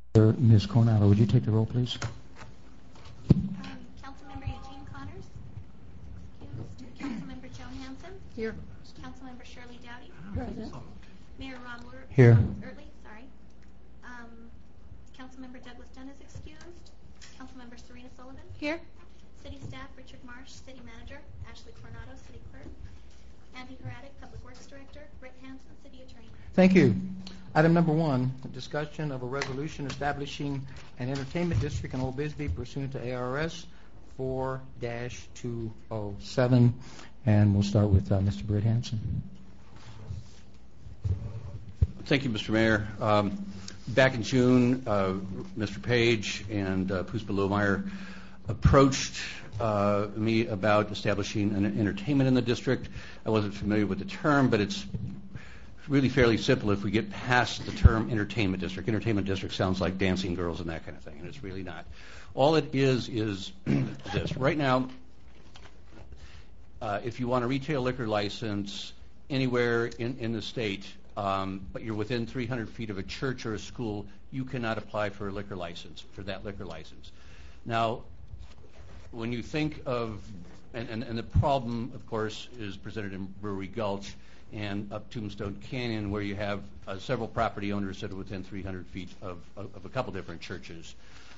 Ms. Coronado, would you take the roll, please? Councilmember Eugene Connors. Excused. Councilmember Joan Hanson. Here. Councilmember Shirley Dowdy. Present. Mayor Ron Here. Early. Sorry. Councilmember Douglas Dunn is excused. Councilmember Serena Sullivan. Here. City staff Richard Marsh, City Manager. Ashley Coronado, City Clerk. Andy Heradic, Public Works Director. Rick Hansen, City Attorney. Thank you. Item number 1, a discussion of a resolution establishing an entertainment district in Old Bisbee pursuant to ARS 4-207. And we'll start with Mr. Britt Hansen. Thank you, Mr. Mayor. Back in June, Mr. Page and Puspa Lohmeyer approached me about establishing an entertainment in the district. I wasn't familiar with the term, but it's really fairly simple if we get past the term entertainment district. Entertainment district sounds like dancing girls and that kind of thing, and it's really not. All it is this. Right now, if you want a retail liquor license anywhere in the state, but you're within 300 feet of a church or a school, you cannot apply for a liquor license, for that liquor license. Now, when you think of, and the problem, of course, is presented in Brewery Gulch and up Tombstone Canyon, where you have several property owners that are within 300 feet of a couple different churches.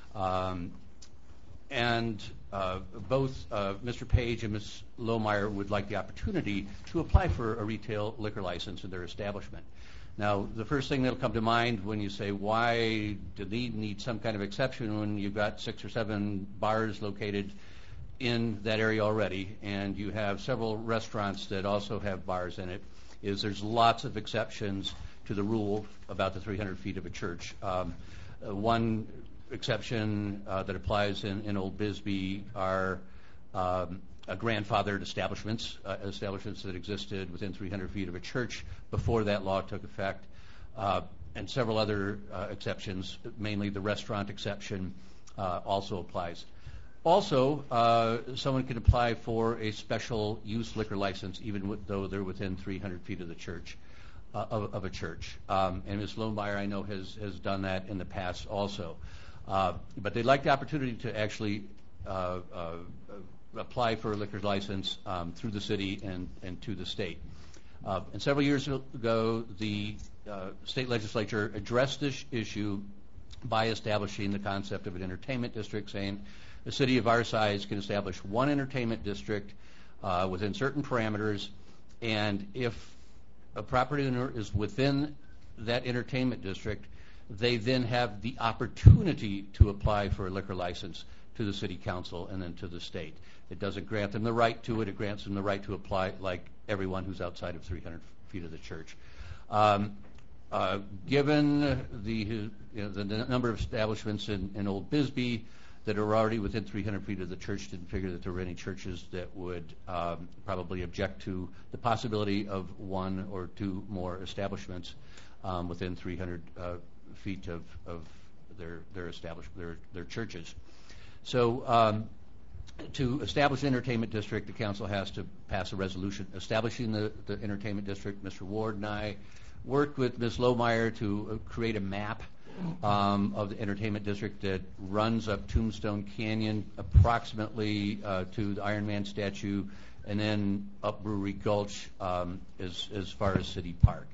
And both Mr. Page and Ms. Lohmeyer would like the opportunity to apply for a retail liquor license in their establishment. Now, the first thing that will come to mind when you say, why do they need some kind of exception when you've got 6 or 7 bars located in that area already, and you have several restaurants that also have bars in it, is there's lots of exceptions to the rule about the 300 feet of a church. One exception that applies in Old Bisbee are grandfathered establishments that existed within 300 feet of a church before that law took effect, and several other exceptions, mainly the restaurant exception, also applies. Also, someone can apply for a special use liquor license even though they're within 300 feet of the church, of a church. And Ms. Lohmeyer, I know, has done that in the past also. But they'd like the opportunity to actually apply for a liquor license through the city and to the state. And several years ago, the state legislature addressed this issue by establishing the concept of an entertainment district, saying a city of our size can establish one entertainment district within certain parameters, and if a property owner is within that entertainment district, they then have the opportunity to apply for a liquor license to the city council and then to the state. It doesn't grant them the right to it. It grants them the right to apply like everyone who's outside of 300 feet of the church. Given the number of establishments in Old Bisbee that are already within 300 feet of the church, didn't figure that there were any churches that would probably object to the possibility of 1 or 2 more establishments within 300 feet of their churches. So to establish an entertainment district, the council has to pass a resolution establishing the entertainment district. Mr. Ward and I worked with Ms. Lohmeyer to create a map of the entertainment district that runs up Tombstone Canyon approximately to the Iron Man statue, and then up Brewery Gulch as far as City Park.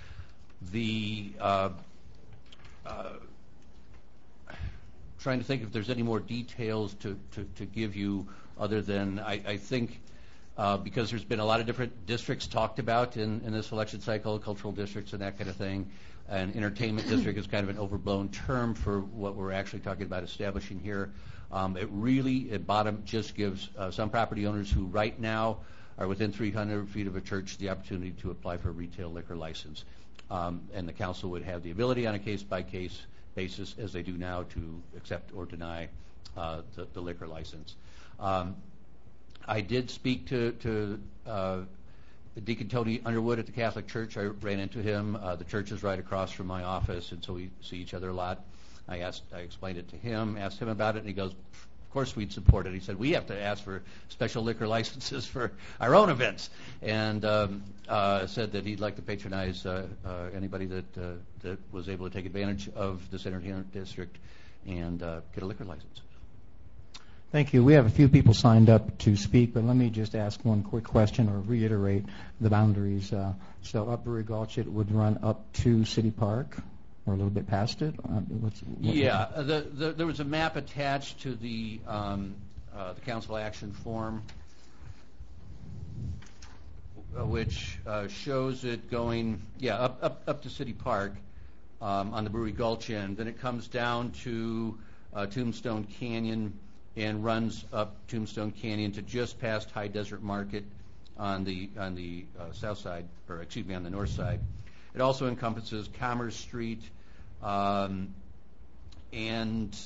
Trying to think if there's any more details to give you other than I think because there's been a lot of different districts talked about in this election cycle, cultural districts and that kind of thing. An entertainment district is kind of an overblown term for what we're actually talking about establishing here. It really, at bottom, just gives some property owners who right now are within 300 feet of a church the opportunity to apply for a retail liquor license. And the council would have the ability on a case-by-case basis, as they do now, to accept or deny the liquor license. I did speak to Deacon Tony Underwood at the Catholic Church. I ran into him. The church is right across from my office, and so we see each other a lot. I explained it to him, asked him about it, and he goes, of course we'd support it. He said, we have to ask for special liquor licenses for our own events, and said that he'd like to patronize anybody that was able to take advantage of this entertainment district and get a liquor license. Thank you. We have a few people signed up to speak, but let me just ask one quick question or reiterate the boundaries. So up Brewery Gulch, it would run up to City Park or a little bit past it? There was a map attached to the council action form, which shows it going, up to City Park on the Brewery Gulch end. Then it comes down to Tombstone Canyon and runs up Tombstone Canyon to just past High Desert Market on the south side, or excuse me, on the north side. It also encompasses Commerce Street and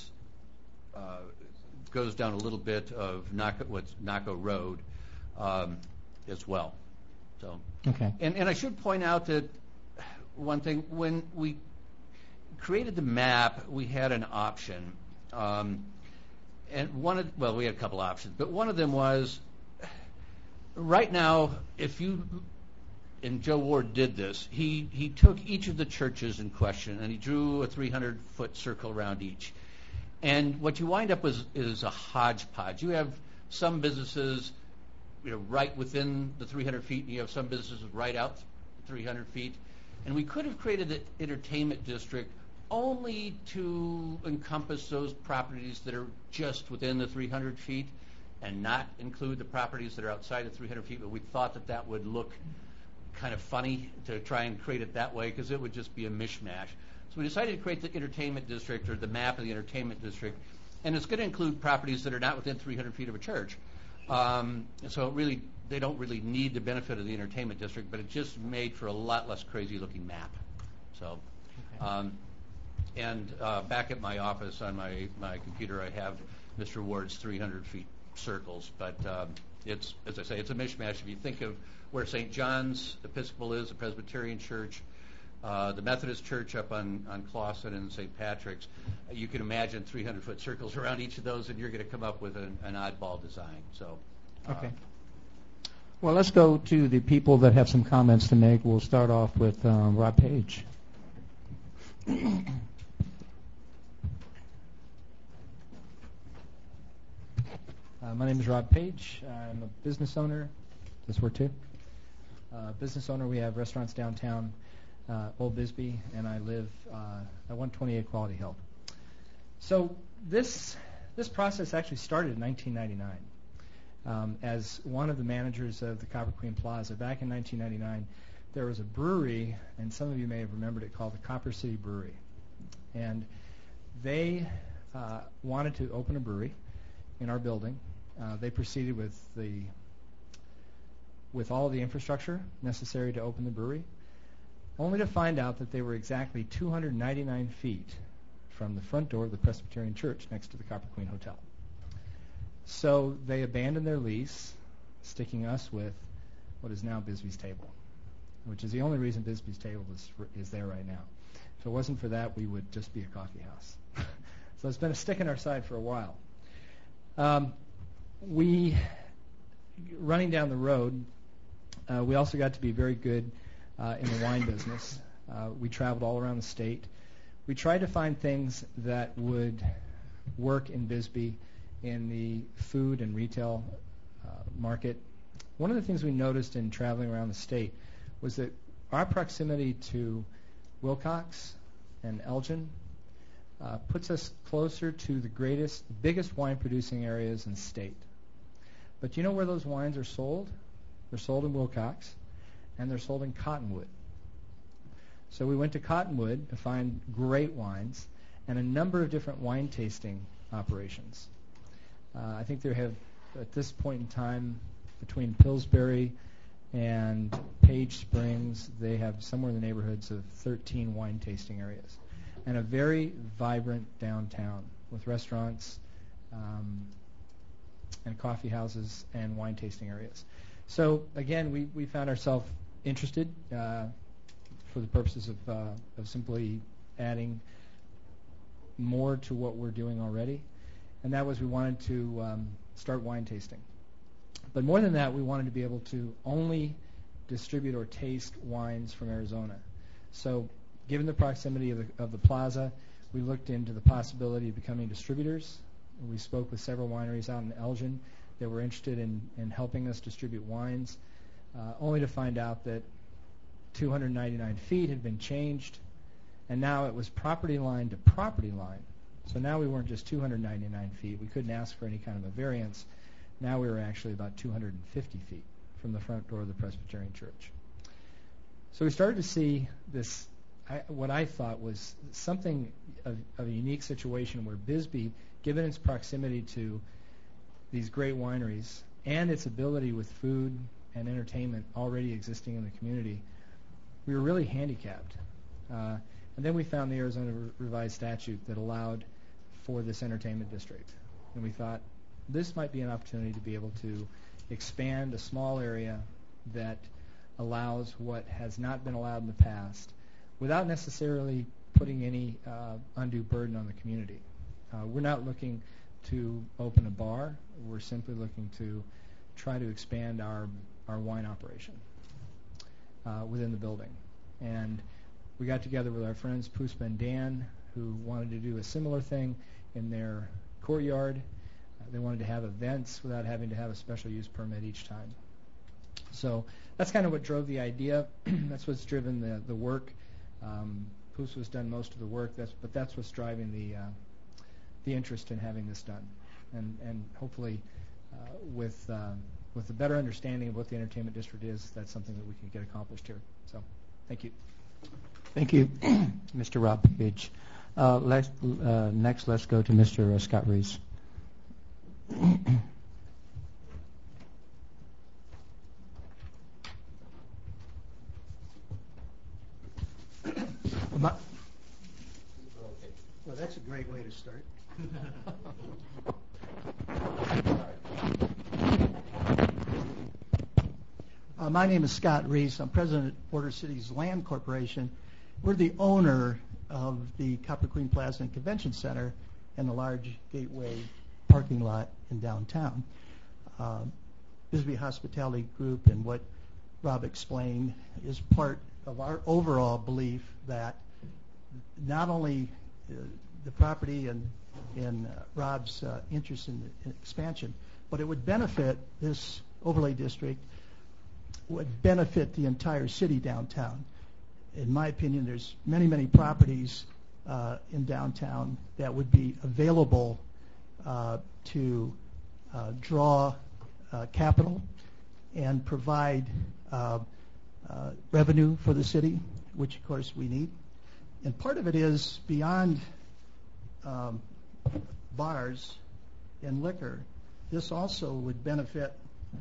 goes down a little bit of Naco Road as well. So, okay. And I should point out that one thing, when we created the map, we had an option. And we had a couple options, but one of them was, right now, and Joe Ward did this, he took each of the churches in question and he drew a 300-foot circle around each. And what you wind up with is a hodgepodge. You have some businesses right within the 300 feet, and you have some businesses right out 300 feet. And we could have created an entertainment district only to encompass those properties that are just within the 300 feet and not include the properties that are outside the 300 feet, but we thought that would look kind of funny to try and create it that way because it would just be a mishmash. So we decided to create the entertainment district, or the map of the entertainment district, and it's going to include properties that are not within 300 feet of a church. So really, they don't really need the benefit of the entertainment district, but it just made for a lot less crazy-looking map. So. Okay. And back at my office on my computer, I have Mr. Ward's 300 feet circles. But it's, as I say, it's a mishmash. If you think of where St. John's Episcopal is, the Presbyterian Church, the Methodist Church up on Clawson and St. Patrick's, you can imagine 300-foot circles around each of those, and you're going to come up with an oddball design. So. Okay. Well, let's go to the people that have some comments to make. We'll start off with Rob Page. My name is Rob Page. I'm a business owner. Does this work too? Business owner. We have restaurants downtown Old Bisbee, and I live at 128 Quality Hill. So this process actually started in 1999. As one of the managers of the Copper Queen Plaza, back in 1999, there was a brewery, and some of you may have remembered it, called the Copper City Brewery. And they wanted to open a brewery in our building. They proceeded with all the infrastructure necessary to open the brewery, only to find out that they were exactly 299 feet from the front door of the Presbyterian Church next to the Copper Queen Hotel. So they abandoned their lease, sticking us with what is now Bisbee's Table, which is the only reason Bisbee's Table is there right now. If it wasn't for that, we would just be a coffee house. So it's been a stick in our side for a while. Running down the road, we also got to be very good in the wine business. We traveled all around the state. We tried to find things that would work in Bisbee in the food and retail market. One of the things we noticed in traveling around the state was that our proximity to Wilcox and Elgin puts us closer to the biggest wine-producing areas in the state. But you know where those wines are sold? They're sold in Wilcox, and they're sold in Cottonwood. So we went to Cottonwood to find great wines and a number of different wine tasting operations. I think they have, at this point in time, between Pillsbury and Page Springs, they have somewhere in the neighborhoods of 13 wine tasting areas, and a very vibrant downtown with restaurants and coffee houses and wine tasting areas. So again, we found ourselves interested for the purposes of simply adding more to what we're doing already. and that was we wanted to start wine tasting. But more than that, we wanted to be able to only distribute or taste wines from Arizona. So given the proximity of the plaza, we looked into the possibility of becoming distributors. We spoke with several wineries out in Elgin that were interested in helping us distribute wines, only to find out that 299 feet had been changed, and now it was property line to property line. So now we weren't just 299 feet. We couldn't ask for any kind of a variance. Now we were actually about 250 feet from the front door of the Presbyterian Church. So we started to see this, what I thought was something of a unique situation where Bisbee, given its proximity to these great wineries and its ability with food and entertainment already existing in the community, we were really handicapped. And then we found the Arizona Revised Statute that allowed for this entertainment district. And we thought this might be an opportunity to be able to expand a small area that allows what has not been allowed in the past without necessarily putting any undue burden on the community. We're not looking to open a bar. We're simply looking to try to expand our wine operation within the building. And we got together with our friends Puspa and Dan, who wanted to do a similar thing in their courtyard. They wanted to have events without having to have a special use permit each time. So that's kind of what drove the idea. That's what's driven the work. Puspa's done most of the work, but that's what's driving the interest in having this done. And hopefully with a better understanding of what the entertainment district is, that's something that we can get accomplished here. So thank you. Thank you, Mr. Rob Page. Next, let's go to Mr. Scott Reese. Well, that's a great way to start. My name is Scott Reese. I'm president of Border Cities Land Corporation. We're the owner of the Copper Queen Plaza and Convention Center and the large Gateway parking lot in downtown. Bisbee Hospitality Group and what Rob explained is part of our overall belief that not only the property and Rob's interest in expansion, but it would benefit this overlay district, would benefit the entire city downtown. In my opinion, there's many properties in downtown that would be available to draw capital and provide revenue for the city, which of course we need. And part of it is beyond bars and liquor. This also would benefit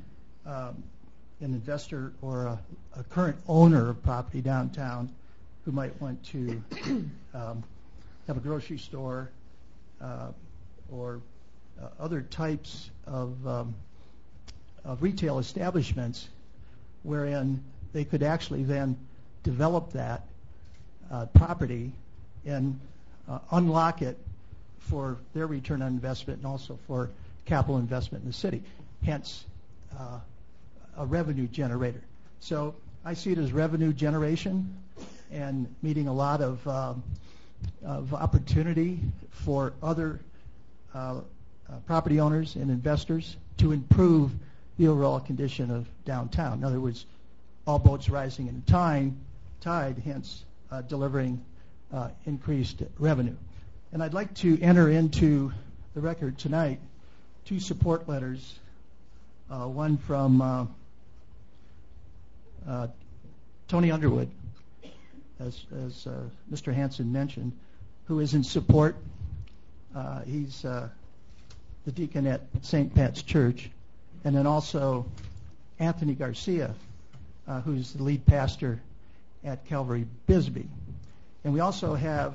an investor or a current owner of property downtown who might want to have a grocery store or other types of retail establishments wherein they could actually then develop that property and unlock it for their return on investment and also for capital investment in the city, hence a revenue generator. So I see it as revenue generation and meeting a lot of opportunity for other property owners and investors to improve the overall condition of downtown. In other words, all boats rising in the tide, hence delivering increased revenue. And I'd like to enter into the record tonight 2 support letters, one from Tony Underwood, as Mr. Hanson mentioned, who is in support. He's the deacon at St. Pat's Church, and then also Anthony Garcia, who's the lead pastor at Calvary Bisbee. And we also have,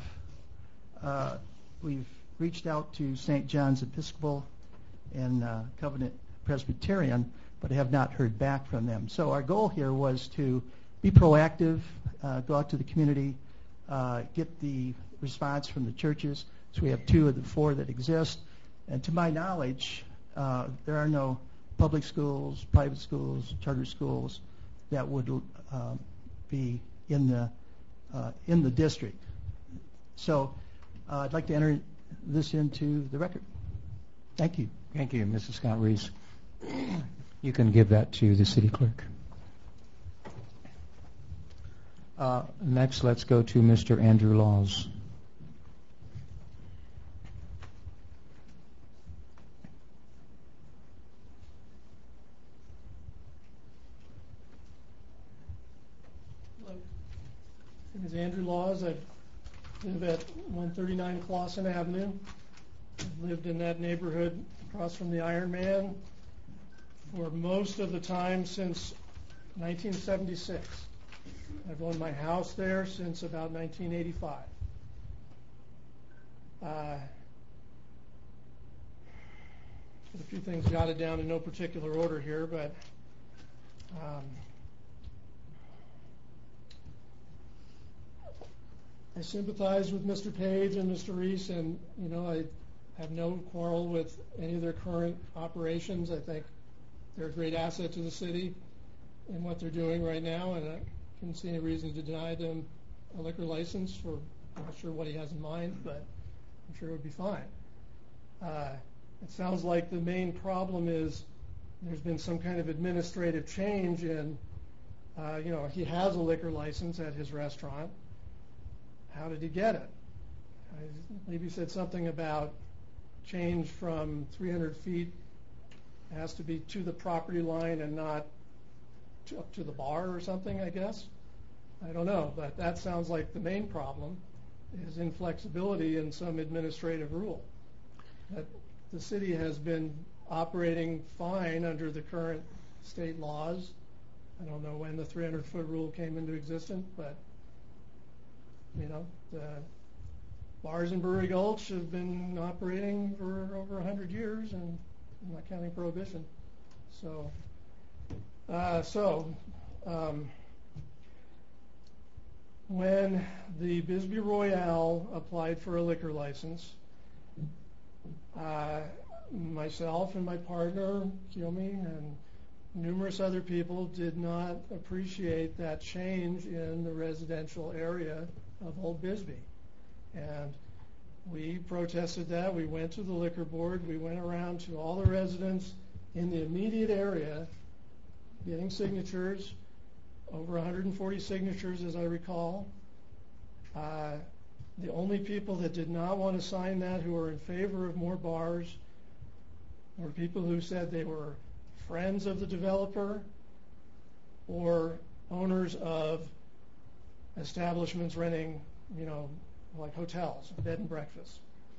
we've reached out to St. John's Episcopal and Covenant Presbyterian, but have not heard back from them. So our goal here was to be proactive, go out to the community, get the response from the churches. So we have 2 of the 4 that exist, And to my knowledge, there are no public schools, private schools, charter schools that would be in the district. So I'd like to enter this into the record. Thank you. Thank you, Mrs. Scott Reese. You can give that to the city clerk. Next, let's go to Mr. Andrew Laws. Hello. My name is Andrew Laws. I live at 139 Clawson Avenue. I've lived in that neighborhood across from the Iron Man for most of the time since 1976. I've owned my house there since about 1985. Got a few things jotted down in no particular order here, but I sympathize with Mr. Page and Mr. Reese, and I have no quarrel with any of their current operations. I think they're a great asset to the city in what they're doing right now, and I can't see any reason to deny them a liquor license. I'm not sure what he has in mind, but I'm sure it would be fine. It sounds like the main problem is there's been some kind of administrative change in, he has a liquor license at his restaurant. How did he get it? I believe he said something about change from 300 feet has to be to the property line and not up to the bar or something, I guess. I don't know, but that sounds like the main problem is inflexibility in some administrative rule. That the city has been operating fine under the current state laws. I don't know when the 300-foot rule came into existence, but the bars in Brewery Gulch have been operating for over 100 years, and I'm not counting Prohibition. When the Bisbee Royale applied for a liquor license, myself and my partner, Kiyomi, and numerous other people did not appreciate that change in the residential area of Old Bisbee. And we protested that. We went to the liquor board. We went around to all the residents in the immediate area getting signatures, over 140 signatures as I recall. The only people that did not want to sign that, who were in favor of more bars, were people who said they were friends of the developer or owners of establishments renting, like hotels, bed and breakfast.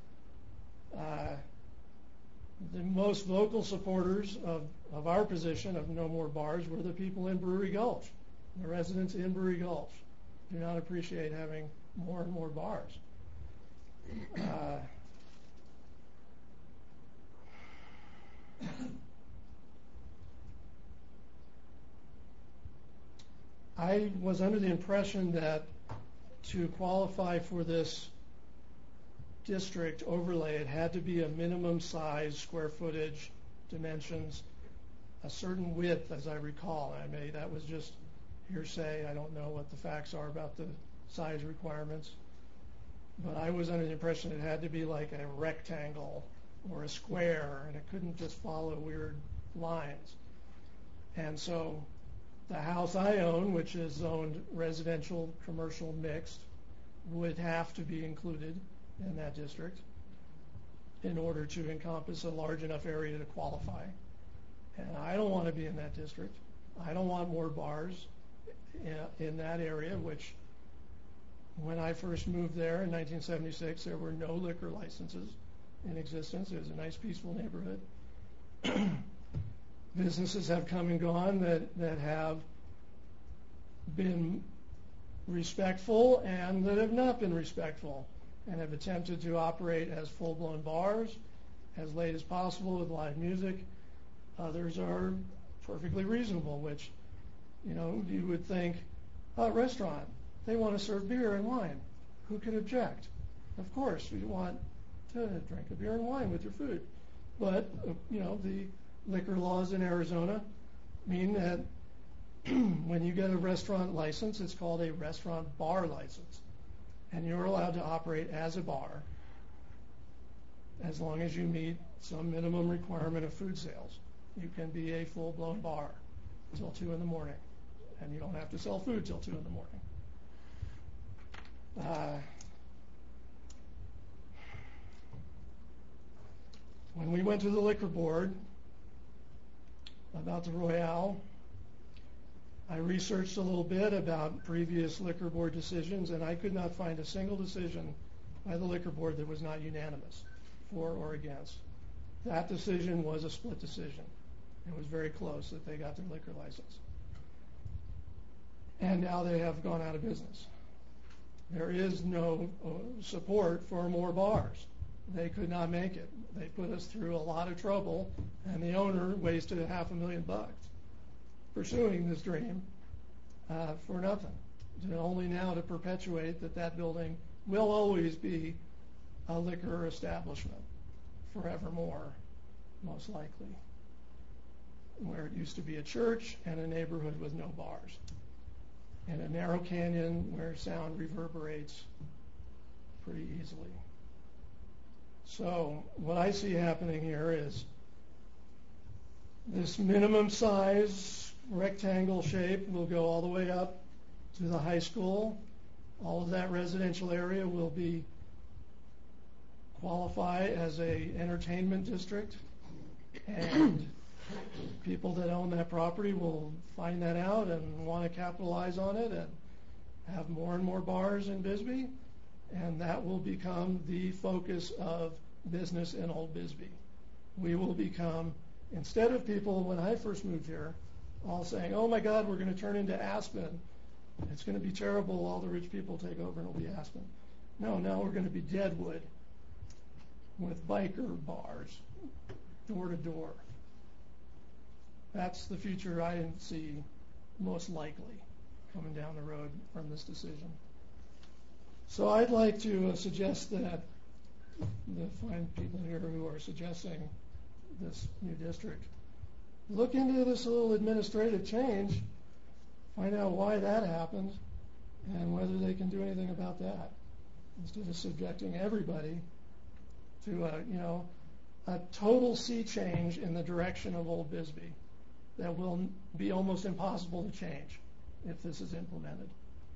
The most vocal supporters of our position of no more bars were the people in Brewery Gulch. The residents in Brewery Gulch do not appreciate having more and more bars. I was under the impression that to qualify for this district overlay, it had to be a minimum size, square footage, dimensions, a certain width, as I recall. That was just hearsay. I don't know what the facts are about the size requirements. But I was under the impression it had to be like a rectangle or a square, and it couldn't just follow weird lines. And so the house I own, which is zoned residential, commercial, mixed, would have to be included in that district in order to encompass a large enough area to qualify. And I don't want to be in that district. I don't want more bars in that area, which when I first moved there in 1976, there were no liquor licenses in existence. It was a nice, peaceful neighborhood. Businesses have come and gone that have been respectful and that have not been respectful and have attempted to operate as full-blown bars as late as possible with live music. Others are perfectly reasonable, which, you would think, a restaurant, they want to serve beer and wine. Who could object? Of course, we want to drink a beer and wine with your food. But, the liquor laws in Arizona mean that when you get a restaurant license, it's called a restaurant bar license. And you're allowed to operate as a bar as long as you meet some minimum requirement of food sales. You can be a full-blown bar till 2 in the morning, and you don't have to sell food till 2 in the morning. When we went to the liquor board about the Royale, I researched a little bit about previous liquor board decisions, and I could not find a single decision by the liquor board that was not unanimous, for or against. That decision was a split decision. It was very close that they got their liquor license. And now they have gone out of business. There is no support for more bars. They could not make it. They put us through a lot of trouble, and the owner wasted $500,000 pursuing this dream for nothing. Only now to perpetuate that building will always be a liquor establishment forevermore, most likely, where it used to be a church and a neighborhood with no bars, in a narrow canyon where sound reverberates pretty easily. So what I see happening here is this minimum size rectangle shape will go all the way up to the high school. All of that residential area will qualify as a entertainment district, and people that own that property will find that out and want to capitalize on it and have more and more bars in Bisbee, and that will become the focus of business in Old Bisbee. We will become, instead of people when I first moved here all saying, oh my God, we're going to turn into Aspen, it's going to be terrible, all the rich people take over and it'll be Aspen. No, now we're going to be Deadwood with biker bars, door to door. That's the future I see most likely coming down the road from this decision. So I'd like to suggest that the fine people here who are suggesting this new district look into this little administrative change, find out why that happened, and whether they can do anything about that, instead of subjecting everybody to a total sea change in the direction of Old Bisbee that will be almost impossible to change if this is implemented.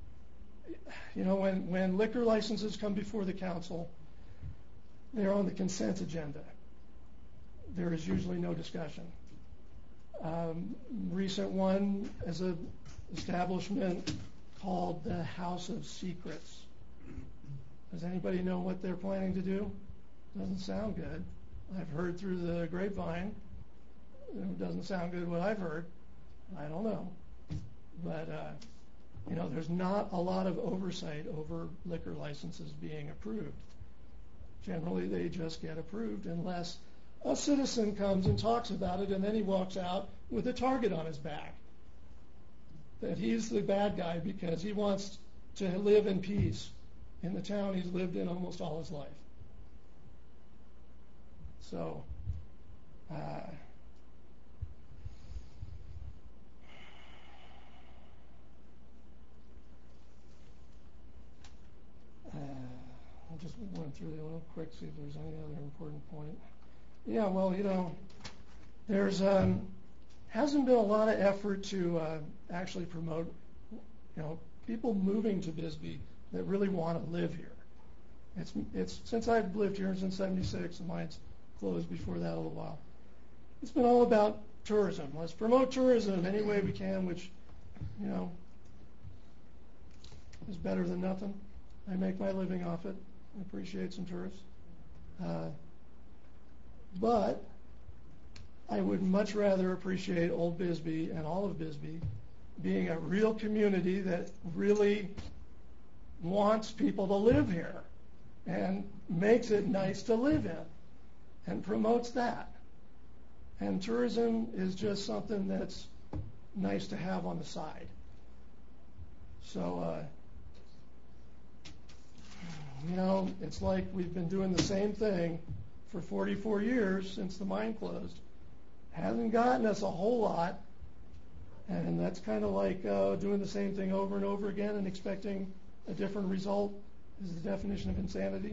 When liquor licenses come before the council, they're on the consent agenda. There is usually no discussion. Recent one is an establishment called the House of Secrets. Does anybody know what they're planning to do? Doesn't sound good. I've heard through the grapevine. It doesn't sound good what I've heard. I don't know. But, there's not a lot of oversight over liquor licenses being approved. Generally, they just get approved unless a citizen comes and talks about it, and then he walks out with a target on his back. That he's the bad guy because he wants to live in peace in the town he's lived in almost all his life. So, I'll just run through it real quick, see if there's any other important point. Yeah, well, there's hasn't been a lot of effort to actually promote, people moving to Bisbee that really want to live here. It's since I've lived here since '76, and mine's closed before that a little while. It's been all about tourism. Let's promote tourism any way we can, which, is better than nothing. I make my living off it. I appreciate some tourists. But I would much rather appreciate Old Bisbee and all of Bisbee being a real community that really wants people to live here and makes it nice to live in and promotes that. And tourism is just something that's nice to have on the side. So it's like we've been doing the same thing for 44 years since the mine closed. Hasn't gotten us a whole lot, and that's kind of like doing the same thing over and over again and expecting a different result is the definition of insanity.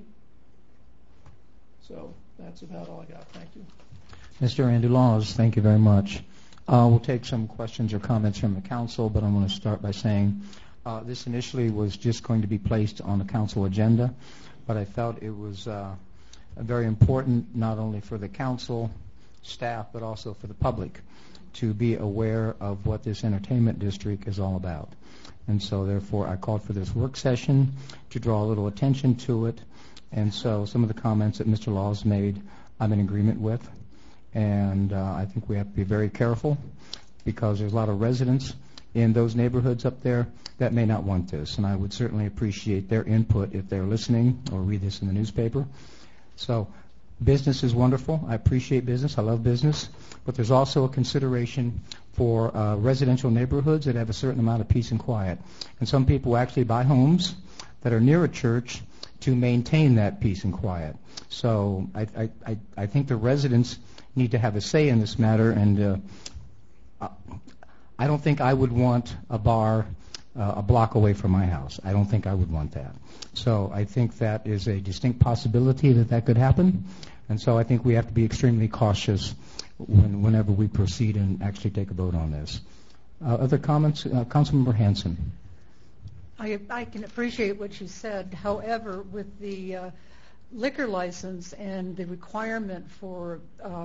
So that's about all I got. Thank you. Mr. Andy Laws, thank you very much. We'll take some questions or comments from the council, but I want to start by saying this initially was just going to be placed on the council agenda, but I felt it was very important not only for the council staff but also for the public to be aware of what this entertainment district is all about. And so therefore I called for this work session to draw a little attention to it. And so some of the comments that Mr. Laws made I'm in agreement with. And I think we have to be very careful because there's a lot of residents in those neighborhoods up there that may not want this. And I would certainly appreciate their input if they're listening or read this in the newspaper. So business is wonderful. I appreciate business. I love business. But there's also a consideration for residential neighborhoods that have a certain amount of peace and quiet. And some people actually buy homes that are near a church to maintain that peace and quiet. So I think the residents need to have a say in this matter. And I don't think I would want a bar a block away from my house. I don't think I would want that. So I think that is a distinct possibility that could happen. And so I think we have to be extremely cautious whenever we proceed and actually take a vote on this. Other comments? Councilmember Hanson. I can appreciate what you said. However, with the liquor license and the requirement for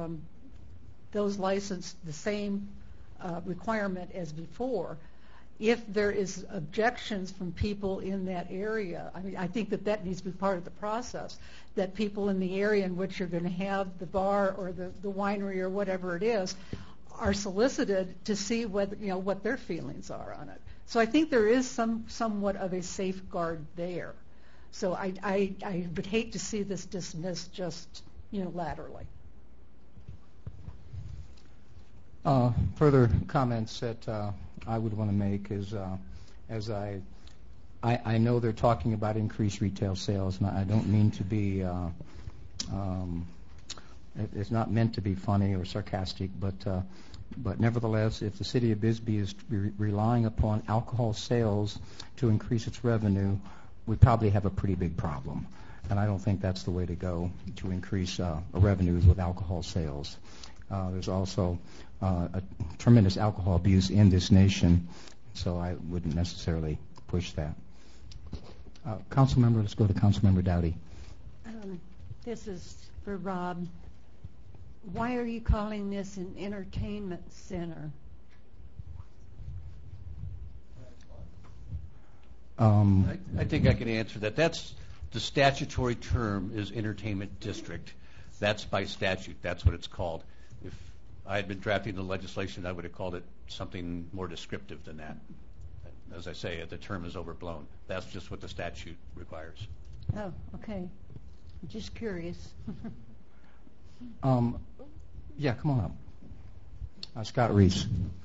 those licensed the same requirement as before, if there is objections from people in that area, I think that needs to be part of the process, that people in the area in which you're going to have the bar or the winery or whatever it is are solicited to see what their feelings are on it. So I think there is somewhat of a safeguard there. So I would hate to see this dismissed just unilaterally. Further comments that I would want to make is, as I know they're talking about increased retail sales, and I don't mean to be, it's not meant to be funny or sarcastic, but nevertheless, if the city of Bisbee is relying upon alcohol sales to increase its revenue, we probably have a pretty big problem. And I don't think that's the way to go to increase revenues with alcohol sales. There's also a tremendous alcohol abuse in this nation, so I wouldn't necessarily push that. Let's go to Councilmember Dowdy. This is for Rob. Why are you calling this an entertainment center? I think I can answer that. That's the statutory term is entertainment district. That's by statute. That's what it's called. If I had been drafting the legislation, I would have called it something more descriptive than that. As I say, the term is overblown. That's just what the statute requires. Oh, okay. I'm just curious. Yeah, come on up. Scott Reese.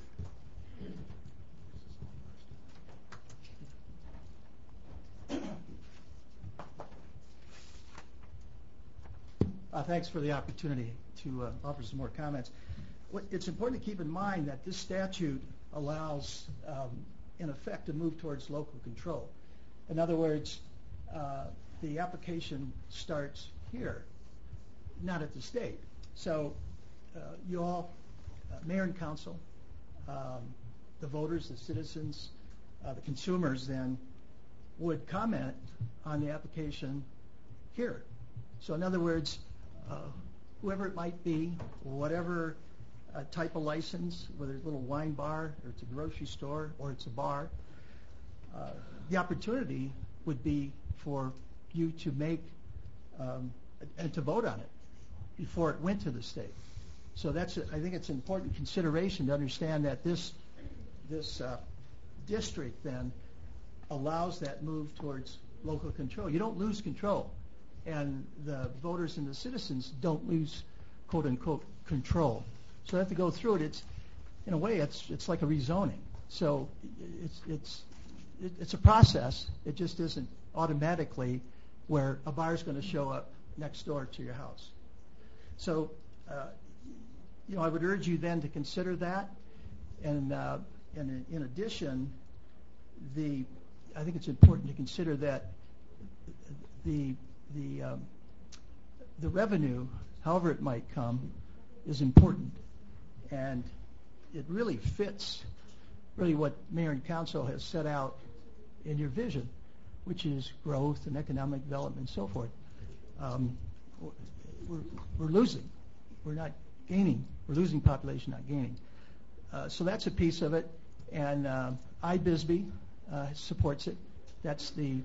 Thanks for the opportunity to offer some more comments. It's important to keep in mind that this statute allows, in effect, to move towards local control. In other words, the application starts here, not at the state. So you all, mayor and council, the voters, the citizens, the consumers then would comment on the application here. So in other words, whoever it might be, whatever type of license, whether it's a little wine bar or it's a grocery store or it's a bar, the opportunity would be for you to make and to vote on it before it went to the state. So I think it's an important consideration to understand that this district then allows that move towards local control. You don't lose control, and the voters and the citizens don't lose quote unquote control. So they have to go through it. It's in a way it's like a rezoning. So it's a process. It just isn't automatically where a bar is going to show up next door to your house. So, I would urge you then to consider that. And in addition, I think it's important to consider that the revenue, however it might come, is important, and it really fits what Mayor and Council has set out in your vision, which is growth and economic development and so forth. We're losing. We're not gaining. We're losing population, not gaining. So that's a piece of it, and IBISB supports it. That's the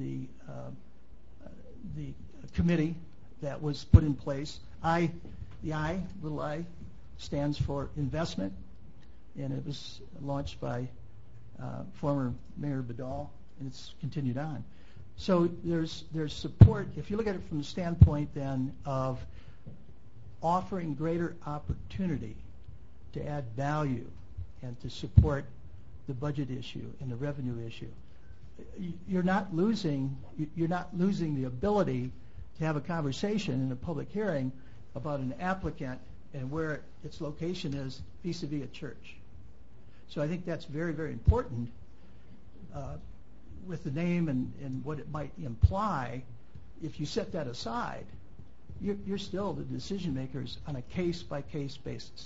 committee that was put in place. The I, little I, stands for investment, and it was launched by former Mayor Badal, and it's continued on. So there's support. If you look at it from the standpoint then of offering greater opportunity to add value and to support the budget issue and the revenue issue, you're not losing the ability to have a conversation in a public hearing about an applicant and where its location is vis-a-vis a church. So I think that's very, very important with the name and what it might imply. If you set that aside, you're still the decision makers on a case-by-case basis.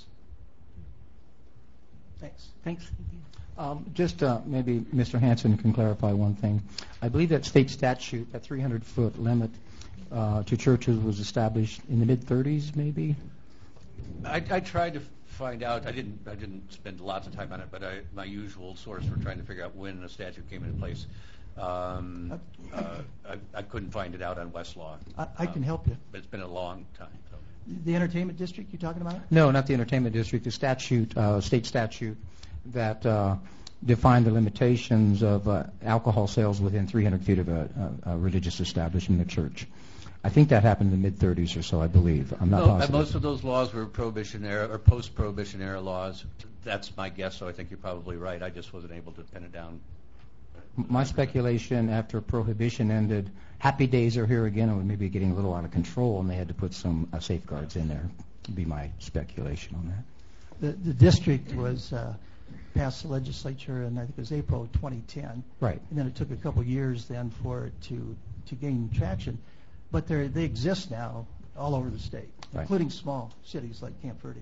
Thanks. Just maybe Mr. Hanson can clarify one thing. I believe that state statute, that 300-foot limit to churches was established in the mid-30s, maybe? I tried to find out. I didn't spend lots of time on it, but my usual source for trying to figure out when the statute came into place, I couldn't find it out on Westlaw. I can help you. But it's been a long time. So. The entertainment district you're talking about? No, not the entertainment district. The statute, state statute that defined the limitations of alcohol sales within 300 feet of a religious establishment, a church. I think that happened in the mid-30s or so, I believe. I'm not positive. Most of those laws were Prohibition era or post-Prohibition era laws. That's my guess, so I think you're probably right. I just wasn't able to pin it down. My speculation, after Prohibition ended, Happy Days are here again, and maybe getting a little out of control, and they had to put some safeguards in there. Would be my speculation on that. The district was passed the legislature, and I think it was April 2010. Right. And then it took a couple years then for it to gain traction. But they exist now all over the state, right, including small cities like Camp Verde.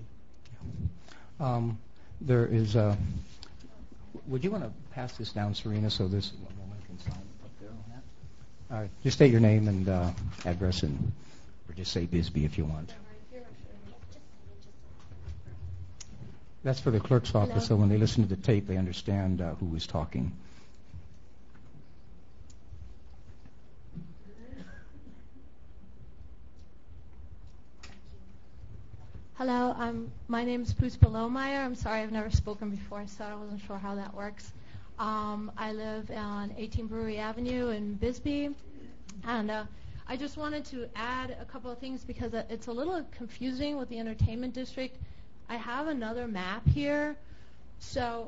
There is would you want to pass this down, Serena, so this woman can sign up there on that? All right. Just state your name and address, or just say Bisbee if you want. That's for the clerk's office, so when they listen to the tape, they understand who is talking. Hello, my name is Puspa Lohmeyer. I'm sorry, I've never spoken before, so I wasn't sure how that works. I live on 18 Brewery Avenue in Bisbee, and I just wanted to add a couple of things because it's a little confusing with the entertainment district. I have another map here, so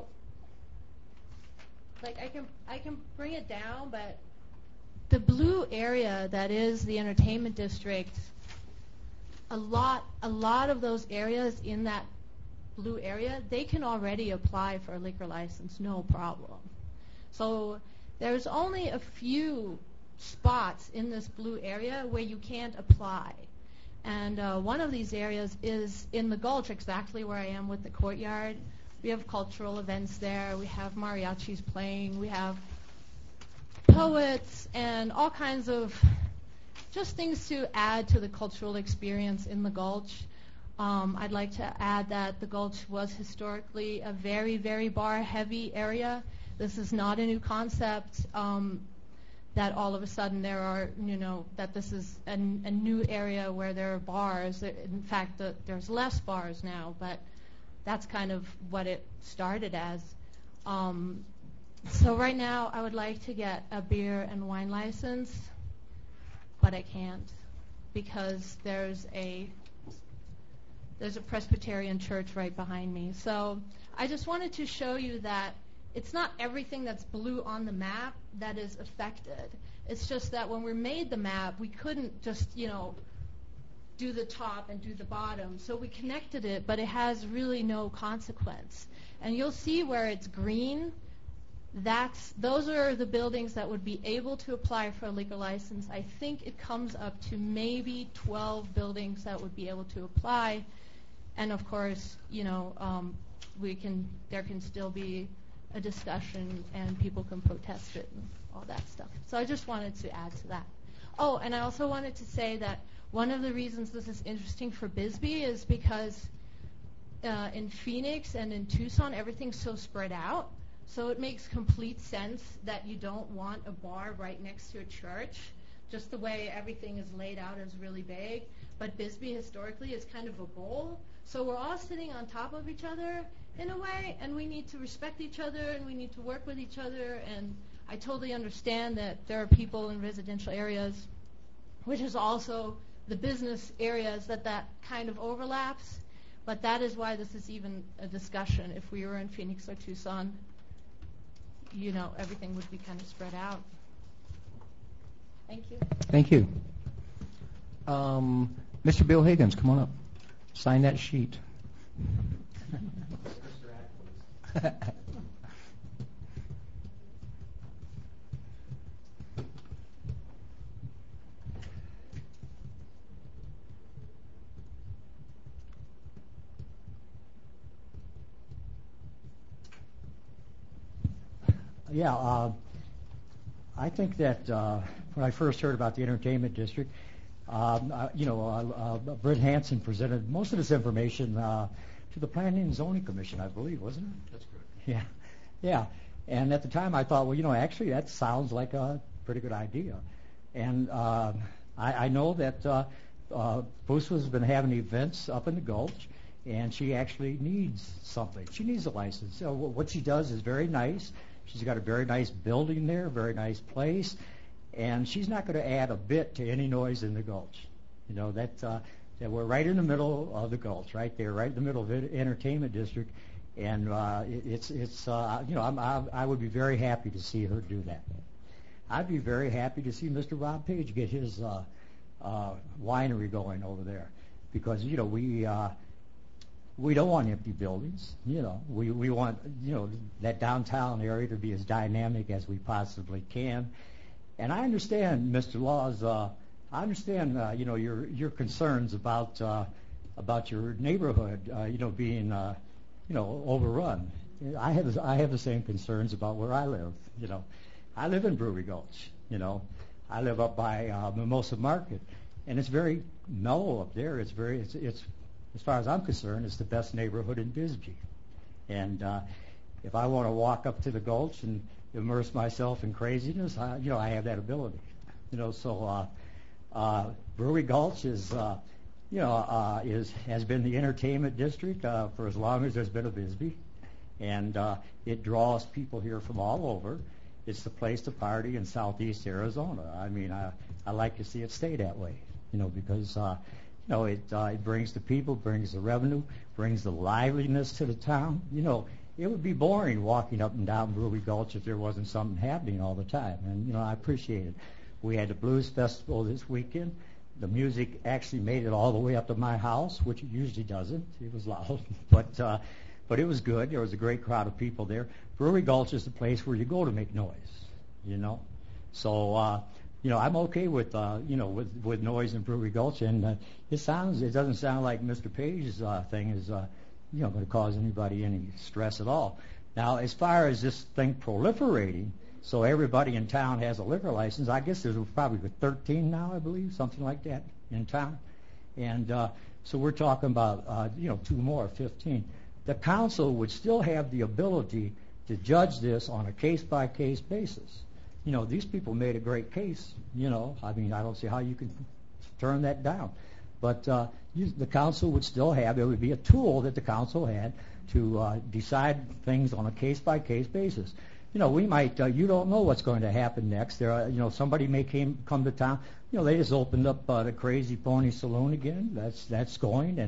like I can bring it down, but the blue area that is the entertainment district, a lot of those areas in that blue area, they can already apply for a liquor license, no problem. So there's only a few spots in this blue area where you can't apply. And one of these areas is in the Gulch, exactly where I am with the courtyard. We have cultural events there. We have mariachis playing. We have poets and all kinds of just things to add to the cultural experience in the Gulch. I'd like to add that the Gulch was historically a very, very bar-heavy area. This is not a new concept that all of a sudden there are, that this is a new area where there are bars. In fact, there's less bars now, but that's kind of what it started as. So right now I would like to get a beer and wine license, but I can't because there's a Presbyterian church right behind me. So I just wanted to show you that it's not everything that's blue on the map that is affected. It's just that when we made the map, we couldn't just, do the top and do the bottom. So we connected it, but it has really no consequence. And you'll see where it's green. Those are the buildings that would be able to apply for a liquor license. I think it comes up to maybe 12 buildings that would be able to apply. And of course, there can still be a discussion and people can protest it and all that stuff. So I just wanted to add to that. Oh, and I also wanted to say that one of the reasons this is interesting for Bisbee is because in Phoenix and in Tucson, everything's so spread out. So it makes complete sense that you don't want a bar right next to a church. Just the way everything is laid out is really big. But Bisbee historically is kind of a bowl. So we're all sitting on top of each other in a way, and we need to respect each other, and we need to work with each other. And I totally understand that there are people in residential areas, which is also the business areas that kind of overlaps. But that is why this is even a discussion. If we were in Phoenix or Tucson, everything would be kind of spread out. Thank you. Thank you. Mr. Bill Higgins, come on up. Sign that sheet. Yeah, I think that when I first heard about the entertainment district, Britt Hansen presented most of this information to the Planning and Zoning Commission, I believe, wasn't it? That's correct. Yeah. And at the time I thought, well, actually that sounds like a pretty good idea. And I know that Bruce has been having events up in the Gulch, and she actually needs something. She needs a license. So what she does is very nice. She's got a very nice building there, a very nice place, and she's not going to add a bit to any noise in the Gulch. That we're right in the middle of the Gulch, right there, right in the middle of the entertainment district, and I would be very happy to see her do that. I'd be very happy to see Mr. Rob Page get his winery going over there, because we don't want empty buildings. We want that downtown area to be as dynamic as we possibly can. And I understand, Mr. Laws. I understand your concerns about your neighborhood being overrun. I have the same concerns about where I live. I live in Brewery Gulch. I live up by Mimosa Market, and it's very mellow up there. It's as far as I'm concerned, it's the best neighborhood in Bisbee. And if I want to walk up to the Gulch and immerse myself in craziness, I have that ability. So Brewery Gulch has been the entertainment district for as long as there's been a Bisbee, and it draws people here from all over. It's the place to party in Southeast Arizona. I mean, I like to see it stay that way, because it brings the people, brings the revenue, brings the liveliness to the town. It would be boring walking up and down Brewery Gulch if there wasn't something happening all the time. And, I appreciate it. We had the Blues Festival this weekend. The music actually made it all the way up to my house, which it usually doesn't. It was loud. But it was good. There was a great crowd of people there. Brewery Gulch is the place where you go to make noise, So, I'm okay with noise in Brewery Gulch, and it doesn't sound like Mr. Page's thing is going to cause anybody any stress at all. Now, as far as this thing proliferating, so everybody in town has a liquor license. I guess there's probably 13 now, I believe, something like that in town, and so we're talking about 2 more, 15. The council would still have the ability to judge this on a case-by-case basis. These people made a great case. I don't see how you can turn that down. But the council would still have, it would be a tool that the council had to decide things on a case-by-case basis. We might, you don't know what's going to happen next. Somebody may come to town. They just opened up the Crazy Pony Saloon again. That's going, and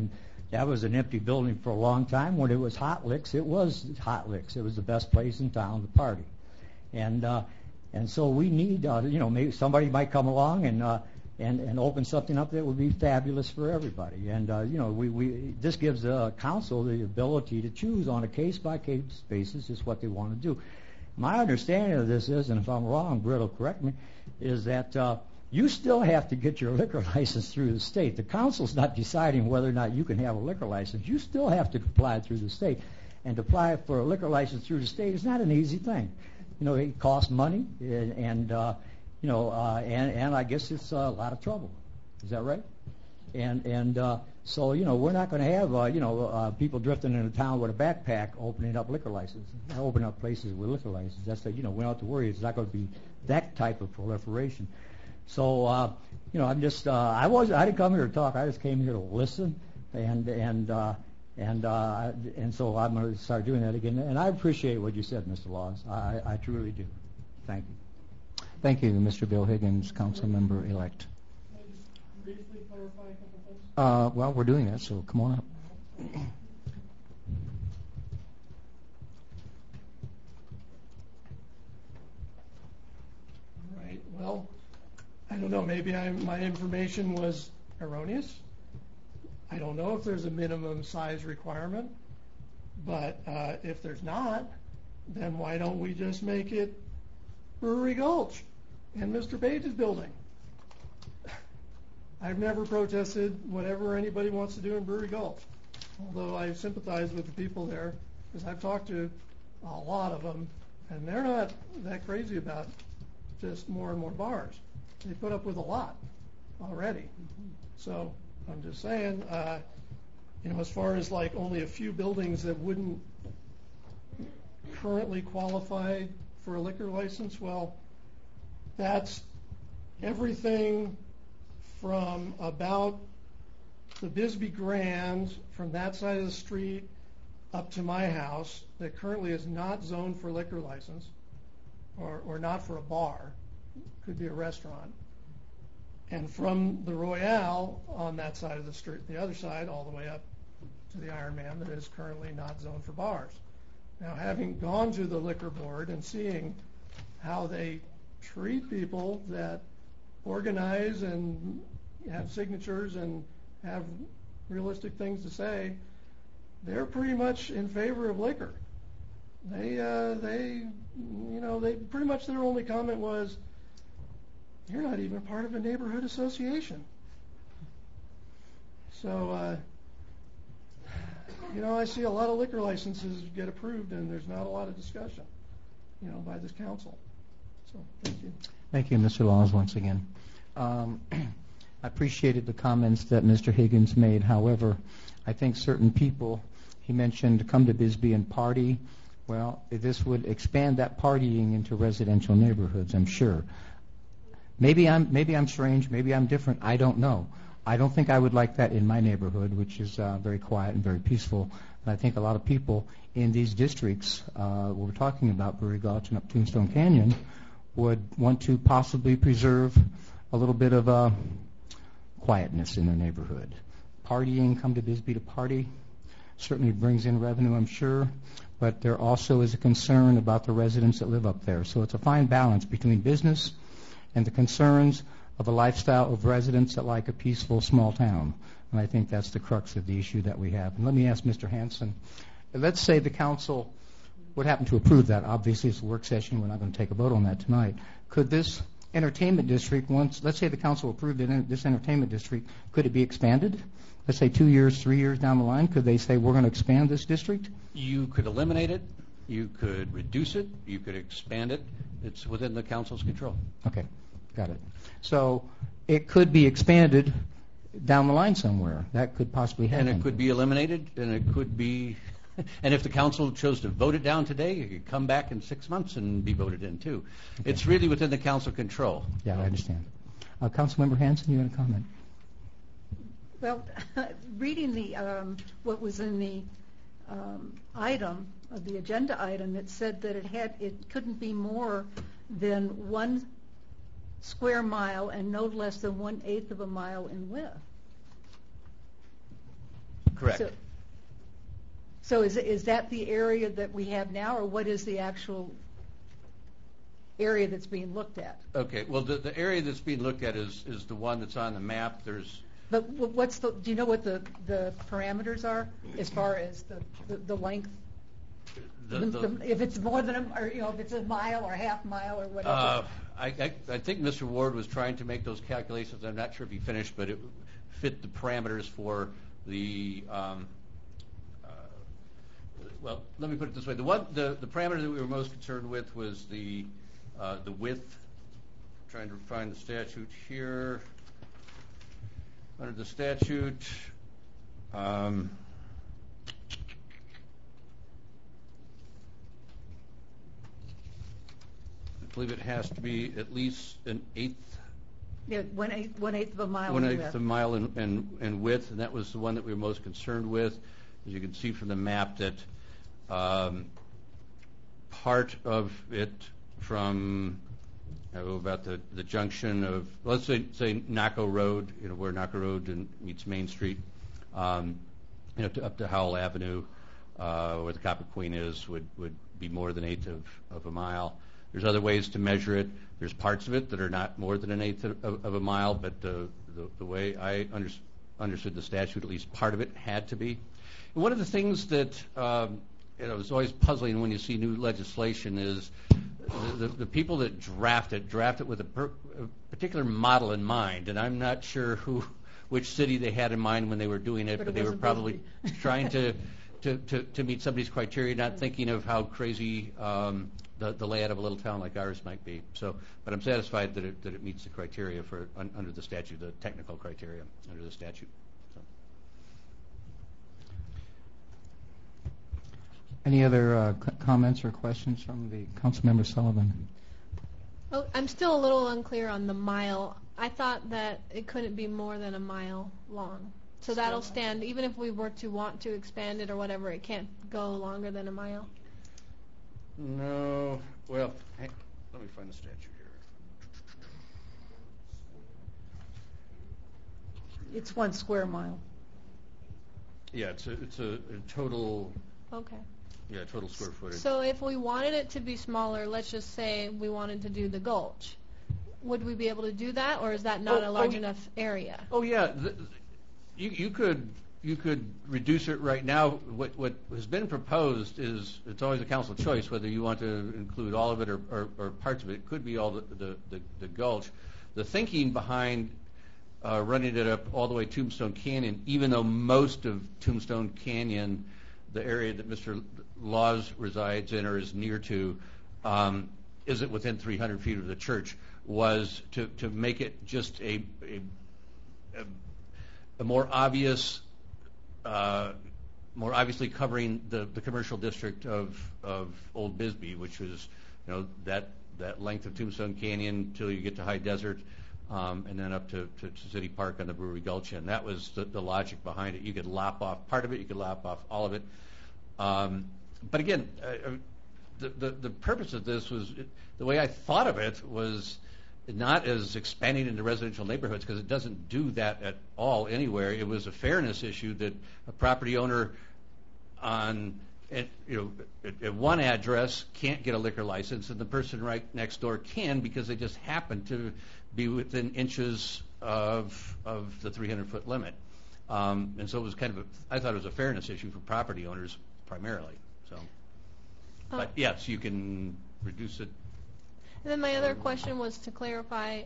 That was an empty building for a long time. When it was Hot Licks, it was Hot Licks. It was the best place in town to party. And so we need, maybe somebody might come along and open something up that would be fabulous for everybody. And this gives the council the ability to choose on a case-by-case basis just what they want to do. My understanding of this is, and if I'm wrong, Britt will correct me, is that you still have to get your liquor license through the state. The council's not deciding whether or not you can have a liquor license. You still have to apply through the state. And to apply for a liquor license through the state is not an easy thing. It costs money, and I guess it's a lot of trouble. Is that right? So we're not going to have people drifting into town with a backpack opening up liquor licenses, opening up places with liquor licenses. That's we don't have to worry. It's not going to be that type of proliferation. So I'm just I didn't come here to talk. I just came here to listen, and so I'm going to start doing that again. And I appreciate what you said, Mr. Laws. I truly do. Thank you. Thank you, Mr. Bill Higgins, council member elect. Can I just briefly clarify a couple things? Well, we're doing that, so come on up. Right. Well, I don't know. Maybe my information was erroneous. I don't know if there's a minimum size requirement, but if there's not, then why don't we just make it Brewery Gulch in Mr. Page's building? I've never protested whatever anybody wants to do in Brewery Gulch, although I sympathize with the people there because I've talked to a lot of them, and they're not that crazy about just more and more bars. They put up with a lot already. So I'm just saying, as far as like only a few buildings that wouldn't currently qualify for a liquor license, well, that's everything from about the Bisbee Grand, from that side of the street up to my house, that currently is not zoned for liquor license or not for a bar. Could be a restaurant. And from the Royale on that side of the street, the other side, all the way up to the Iron Man, that is currently not zoned for bars. Now, having gone to the liquor board and seeing how they treat people that organize and have signatures and have realistic things to say, they're pretty much in favor of liquor. They pretty much their only comment was, "You're not even part of a neighborhood association." So, I see a lot of liquor licenses get approved, and there's not a lot of discussion, by this council. So, thank you. Thank you, Mr. Laws, once again. I appreciated the comments that Mr. Higgins made. However, I think certain people, he mentioned, come to Bisbee and party. Well, this would expand that partying into residential neighborhoods, I'm sure. Maybe I'm strange. Maybe I'm different. I don't know. I don't think I would like that in my neighborhood, which is very quiet and very peaceful. And I think a lot of people in these districts, we're talking about Brewery Gulch and up Tombstone Canyon, would want to possibly preserve a little bit of quietness in their neighborhood. Partying, come to Bisbee to party, certainly brings in revenue, I'm sure, but there also is a concern about the residents that live up there. So it's a fine balance between business and the concerns of a lifestyle of residents that like a peaceful small town. And I think that's the crux of the issue that we have. And let me ask Mr. Hanson, let's say the council would happen to approve that. Obviously, it's a work session. We're not going to take a vote on that tonight. Could this entertainment district, let's say the council approved this entertainment district, could it be expanded? Let's say 2 years, 3 years down the line, could they say we're going to expand this district? You could eliminate it. You could reduce it. You could expand it. It's within the council's control. Okay, got it. So it could be expanded down the line somewhere. That could possibly happen. And it could be eliminated, and it could be... And if the council chose to vote it down today, it could come back in 6 months and be voted in, too. Okay. It's really within the council control. Yeah, I understand. Councilmember Hanson, you had a comment? Well, reading the what was in the item, the agenda item, it said that it couldn't be more than 1 square mile and no less than 1/8 of a mile in width. Correct. So is that the area that we have now, or what is the actual area that's being looked at? Okay. Well, the area that's being looked at is the one that's on the map. But do you know what the parameters are as far as the length? If it's more than if it's a mile or a half mile or whatever. I think Mr. Ward was trying to make those calculations. I'm not sure if he finished, but it fit the parameters for the. Well, let me put it this way: the parameter that we were most concerned with was the width. I'm trying to find the statute here. Under the statute, I believe it has to be at least an eighth. Yeah, one eighth of a mile. 1/8 of a mile in width, and that was the one that we were most concerned with. As you can see from the map, that part of it from about the junction of, let's say Naco Road, where Naco Road meets Main Street, up to Howell Avenue, where the Copper Queen is, would be more than an eighth of a mile. There's other ways to measure it. There's parts of it that are not more than an eighth of a mile, but the way I understood the statute, at least part of it had to be. And one of the things that is always puzzling when you see new legislation is the people that draft it with a particular model in mind, and I'm not sure which city they had in mind when they were doing it, but they were probably trying to meet somebody's criteria, not thinking of how crazy the layout of a little town like ours might be. So, but I'm satisfied that it meets the criteria for under the statute, the technical criteria under the statute. So. Any other comments or questions from the Councilmember Sullivan? Oh, I'm still a little unclear on the mile. I thought that it couldn't be more than a mile long. So that'll stand, even if we were to want to expand it or whatever, it can't go longer than a mile? No. Well, let me find the statute here. It's 1 square mile. Yeah, it's a total. Okay. Yeah, total square footage. So if we wanted it to be smaller, let's just say we wanted to do the Gulch, would we be able to do that, or is that not a large enough area? Oh yeah, you could reduce it right now. What has been proposed is, it's always a council choice whether you want to include all of it or parts of it. It could be all the Gulch. The thinking behind running it up all the way Tombstone Canyon, even though most of Tombstone Canyon, the area that Mr. Laws resides in or is near to, isn't within 300 feet of the church, was to make it just a more obvious, more obviously covering the commercial district of Old Bisbee, which was that length of Tombstone Canyon till you get to High Desert, and then up to City Park on the Brewery Gulch. And that was the logic behind it. You could lop off part of it, you could lop off all of it. But again, the purpose of this was, the way I thought of it was not as expanding into residential neighborhoods, because it doesn't do that at all anywhere. It was a fairness issue that a property owner at one address can't get a liquor license, and the person right next door can, because they just happen to be within inches of the 300-foot limit. And so it was I thought it was a fairness issue for property owners primarily. So, but yes, you can reduce it. And then my other question was to clarify,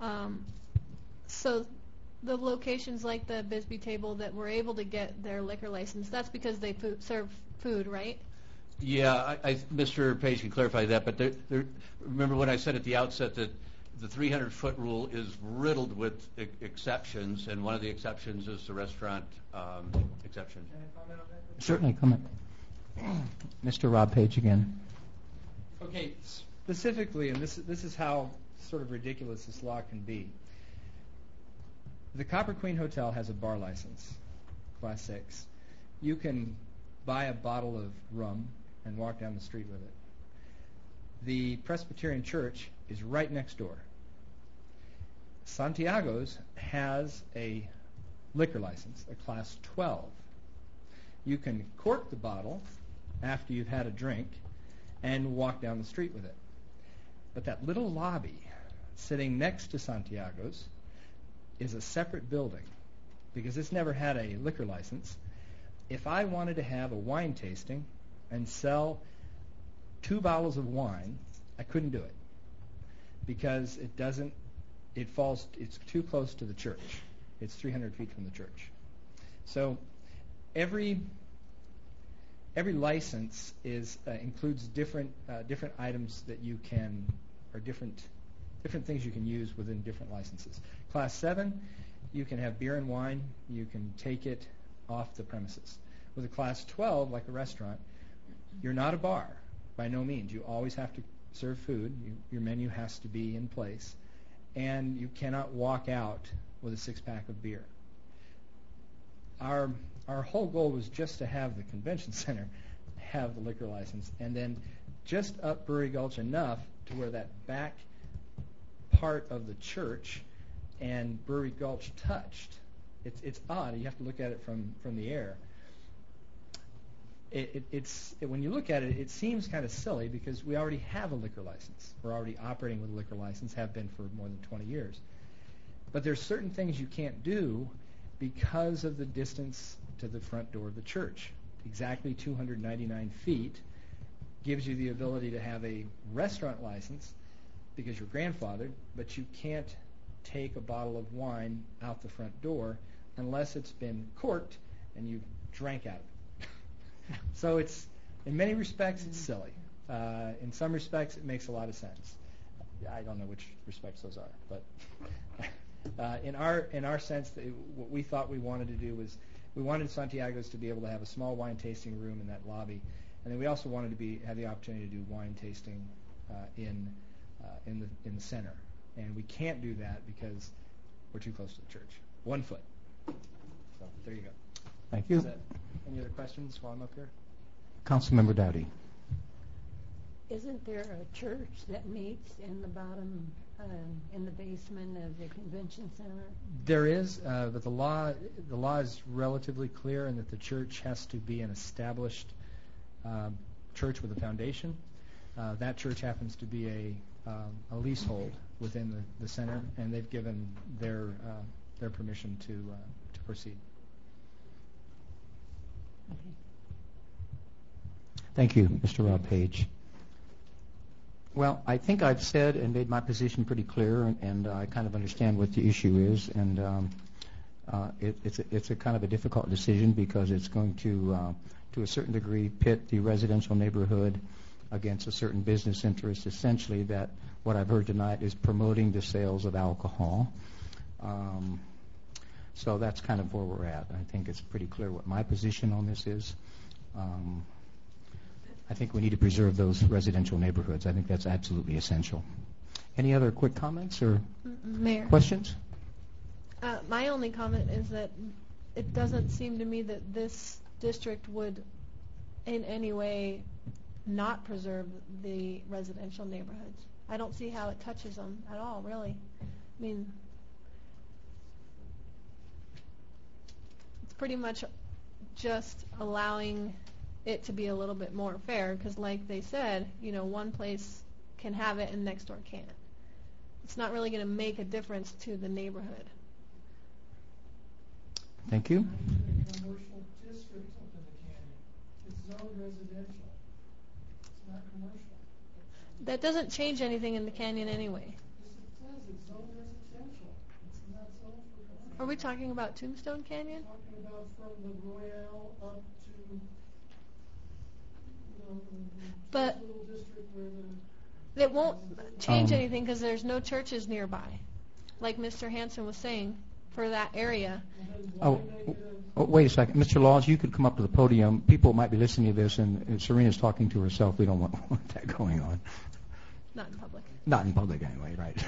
so the locations like the Bisbee Table that were able to get their liquor license, that's because they serve food, right? Yeah, Mr. Page can clarify that, but remember when I said at the outset that the 300-foot rule is riddled with exceptions, and one of the exceptions is the restaurant exception. Can I comment on that? Certainly, comment. Mr. Rob Page again. Okay, specifically, and this is how sort of ridiculous this law can be. The Copper Queen Hotel has a bar license, Class 6. You can buy a bottle of rum and walk down the street with it. The Presbyterian Church is right next door. Santiago's has a liquor license, a Class 12 You can cork the bottle after you've had a drink and walk down the street with it. But that little lobby sitting next to Santiago's is a separate building because it's never had a liquor license. If I wanted to have a wine tasting and sell 2 bottles of wine, I couldn't do it because it's too close to the church. It's 300 feet from the church. So every license includes different items that you can, or different things you can use within different licenses. Class 7, you can have beer and wine. You can take it off the premises. With a Class 12, like a restaurant, you're not a bar by no means. You always have to serve food. Your menu has to be in place, and you cannot walk out with a 6-pack of beer. Our whole goal was just to have the convention center have the liquor license, and then just up Brewery Gulch enough to where that back part of the church and Brewery Gulch touched. It's odd. You have to look at it from the air. When you look at it, it seems kind of silly because we already have a liquor license. We're already operating with a liquor license, have been for more than 20 years. But there's certain things you can't do because of the distance to the front door of the church. Exactly 299 feet gives you the ability to have a restaurant license because you're grandfathered, but you can't take a bottle of wine out the front door unless it's been corked and you've drank out of it. So it's, in many respects, it's silly. In some respects, it makes a lot of sense. I don't know which respects those are, but in our sense, what we thought we wanted to do was we wanted Santiago's to be able to have a small wine tasting room in that lobby, and then we also wanted to have the opportunity to do wine tasting in the center. And we can't do that because we're too close to the church. 1 foot. So there you go. Thank you. Any other questions while I'm up here? Councilmember Dowdy. Isn't there a church that meets in the bottom, in the basement of the convention center? There is, but the law is relatively clear in that the church has to be an established church with a foundation. That church happens to be a leasehold within the center, and they've given their permission to proceed. Thank you, Mr. Rob Page. Well, I think I've said and made my position pretty clear, and I kind of understand what the issue is, and it's a kind of a difficult decision because it's going to a certain degree, pit the residential neighborhood against a certain business interest, essentially that what I've heard tonight is promoting the sales of alcohol. So that's kind of where we're at. I think it's pretty clear what my position on this is. I think we need to preserve those residential neighborhoods. I think that's absolutely essential. Any other quick comments or Mayor. questions? My only comment is that it doesn't seem to me that this district would in any way not preserve the residential neighborhoods. I don't see how it touches them at all, really. I mean, it's pretty much just allowing it to be a little bit more fair because, like they said, one place can have it and next door can't. It's not really going to make a difference to the neighborhood. Thank you. Commercial district up in the canyon. It's zoned residential. It's not commercial. That doesn't change anything in the canyon anyway. Yes, it does. It's zoned residential. It's not zoned for commercial. Are we talking about Tombstone Canyon? We're talking about from the Royale up to But little district where the it won't change anything because there's no churches nearby, like Mr. Hanson was saying, for that area. Oh, wait a second. Mr. Laws, you could come up to the podium. People might be listening to this, and Serena's talking to herself. We don't want that going on. Not in public. Not in public anyway, right.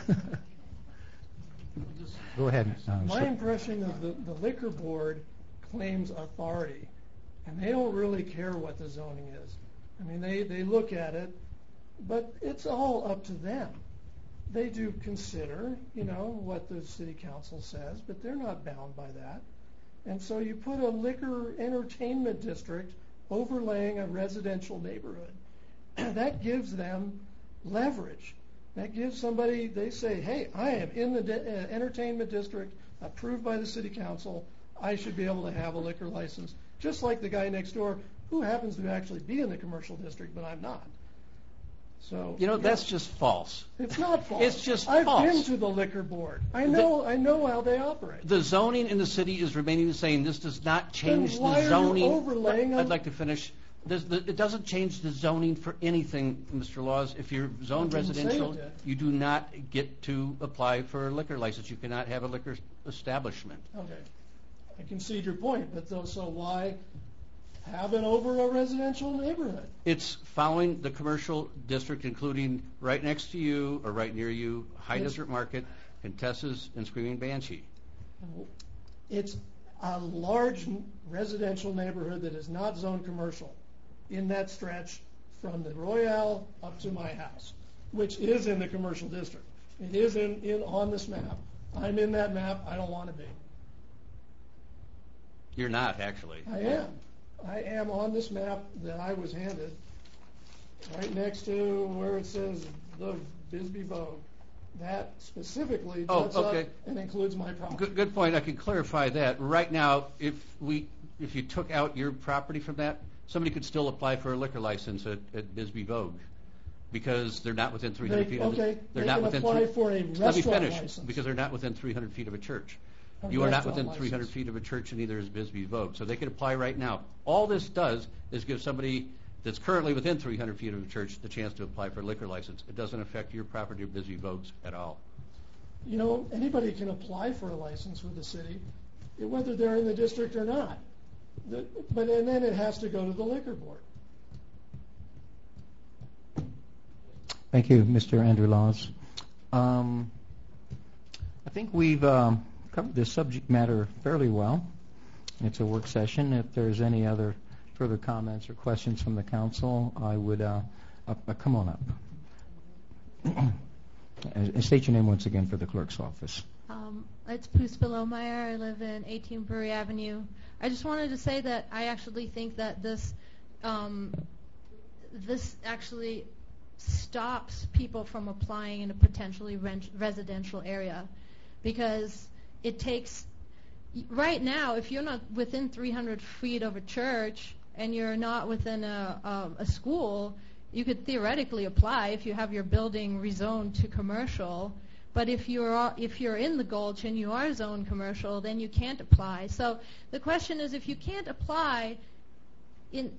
Go ahead. My impression of the liquor board claims authority, and they don't really care what the zoning is. I mean, they look at it, but it's all up to them. They do consider, what the city council says, but they're not bound by that. And so you put a liquor entertainment district overlaying a residential neighborhood. That gives them leverage. That gives somebody, they say, hey, I am in the entertainment district approved by the city council. I should be able to have a liquor license, just like the guy next door who happens to actually be in the commercial district, but I'm not. So that's just false. It's not false. It's just I've false. been to the liquor board. I know how they operate. The zoning in the city is remaining the same. This does not change Then why the zoning. Are you overlaying I'd like to finish. It doesn't change the zoning for anything, Mr. Laws. If you're zoned residential, you do not get to apply for a liquor license. You cannot have a liquor establishment. Okay. I concede your point, but so why have it over a residential neighborhood? It's following the commercial district, including right next to you or right near you, High Desert Market, Contessa's, and Screaming Banshee. It's a large residential neighborhood that is not zoned commercial in that stretch from the Royale up to my house, which is in the commercial district. It is on this map. I'm in that map. I don't want to be. You're not, actually. I am. I am on this map that I was handed, right next to where it says the Bisbee Vogue. That specifically does up and includes my property. Good point. I can clarify that. Right now, if you took out your property from that, somebody could still apply for a liquor license at Bisbee Vogue because they're not within 300 feet. They're not within apply for a restaurant Let me finish. License. Because they're not within 300 feet of a church. You are not within 300 feet of a church, and neither is Bisbee Vogue. So they could apply right now. All this does is give somebody that's currently within 300 feet of a church the chance to apply for a liquor license. It doesn't affect your property or Bisbee Vogue's at all. Anybody can apply for a license with the city, whether they're in the district or not. And then it has to go to the liquor board. Thank you, Mr. Andrew Laws. I think we've covered this subject matter fairly well. It's a work session. If there's any other further comments or questions from the council, I would come on up. State your name once again for the clerk's office. It's Puspa Lohmeyer. I live in 18 Brewery Avenue. I just wanted to say that I actually think that this actually stops people from applying in a potentially residential area, because it takes right now, if you're not within 300 feet of a church and you're not within a school, you could theoretically apply if you have your building rezoned to commercial. But if you're in the Gulch and you are zoned commercial, then you can't apply. So the question is, if you can't apply in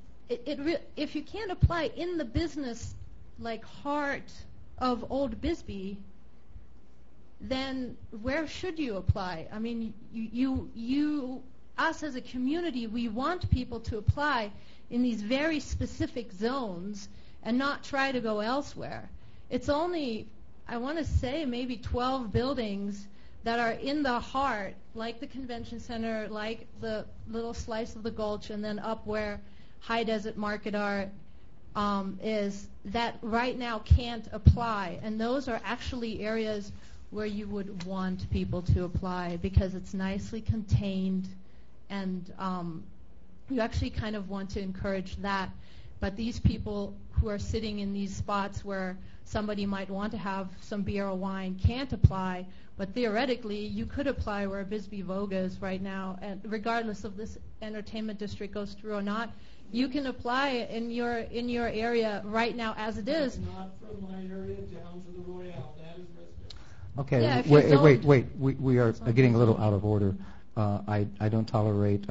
the business heart of Old Bisbee, then where should you apply? I mean, us as a community, we want people to apply in these very specific zones and not try to go elsewhere. It's only, I want to say, maybe 12 buildings that are in the heart, like the convention center, like the little slice of the Gulch, and then up where High Desert Market is, that right now can't apply. And those are actually areas where you would want people to apply because it's nicely contained, and you actually kind of want to encourage that. But these people who are sitting in these spots where somebody might want to have some beer or wine can't apply, but theoretically you could apply where Bisbee Vogue is right now, and regardless of this entertainment district goes through or not, you can apply in your area right now as it is. Not from my area down to the Royale. That is residential. Okay, Yeah, wait. We are getting a little out of order. I don't tolerate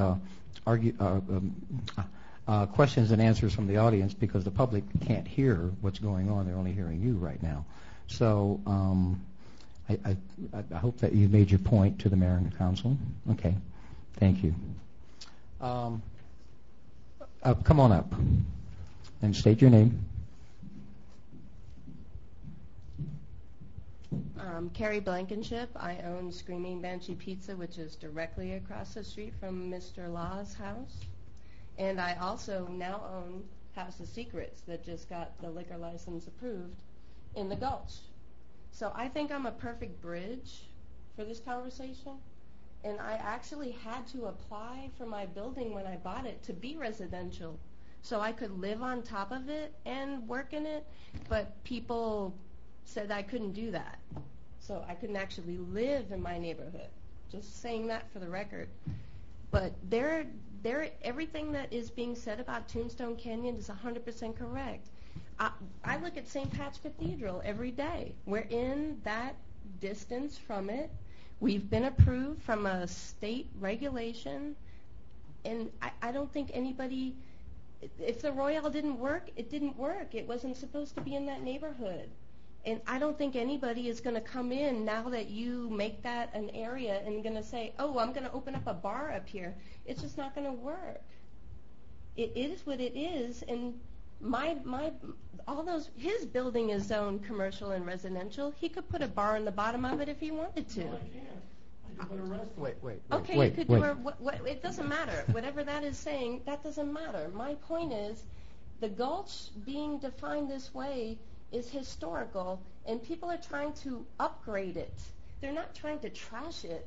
questions and answers from the audience because the public can't hear what's going on. They're only hearing you right now. So I hope that you made your point to the mayor and the council. Okay, thank you. Come on up and state your name. Carrie Blankenship. I own Screaming Banshee Pizza, which is directly across the street from Mr. Law's house. And I also now own House of Secrets that just got the liquor license approved in the Gulch. So I think I'm a perfect bridge for this conversation. And I actually had to apply for my building when I bought it to be residential, so I could live on top of it and work in it, but people said I couldn't do that. So I couldn't actually live in my neighborhood. Just saying that for the record. But everything that is being said about Tombstone Canyon is 100% correct. I look at St. Pat's Cathedral every day. We're in that distance from it. We've been approved from a state regulation, and I don't think anybody, if the Royale didn't work, it didn't work. It wasn't supposed to be in that neighborhood. And I don't think anybody is going to come in now that you make that an area and going to say, oh, I'm going to open up a bar up here. It's just not going to work. It is what it is, and his building is zoned commercial and residential. He could put a bar on the bottom of it if he wanted to. No, I can't. I could put a restaurant. Wait. Okay, you could do it doesn't matter. Whatever that is saying, that doesn't matter. My point is, the Gulch being defined this way is historical, and people are trying to upgrade it. They're not trying to trash it.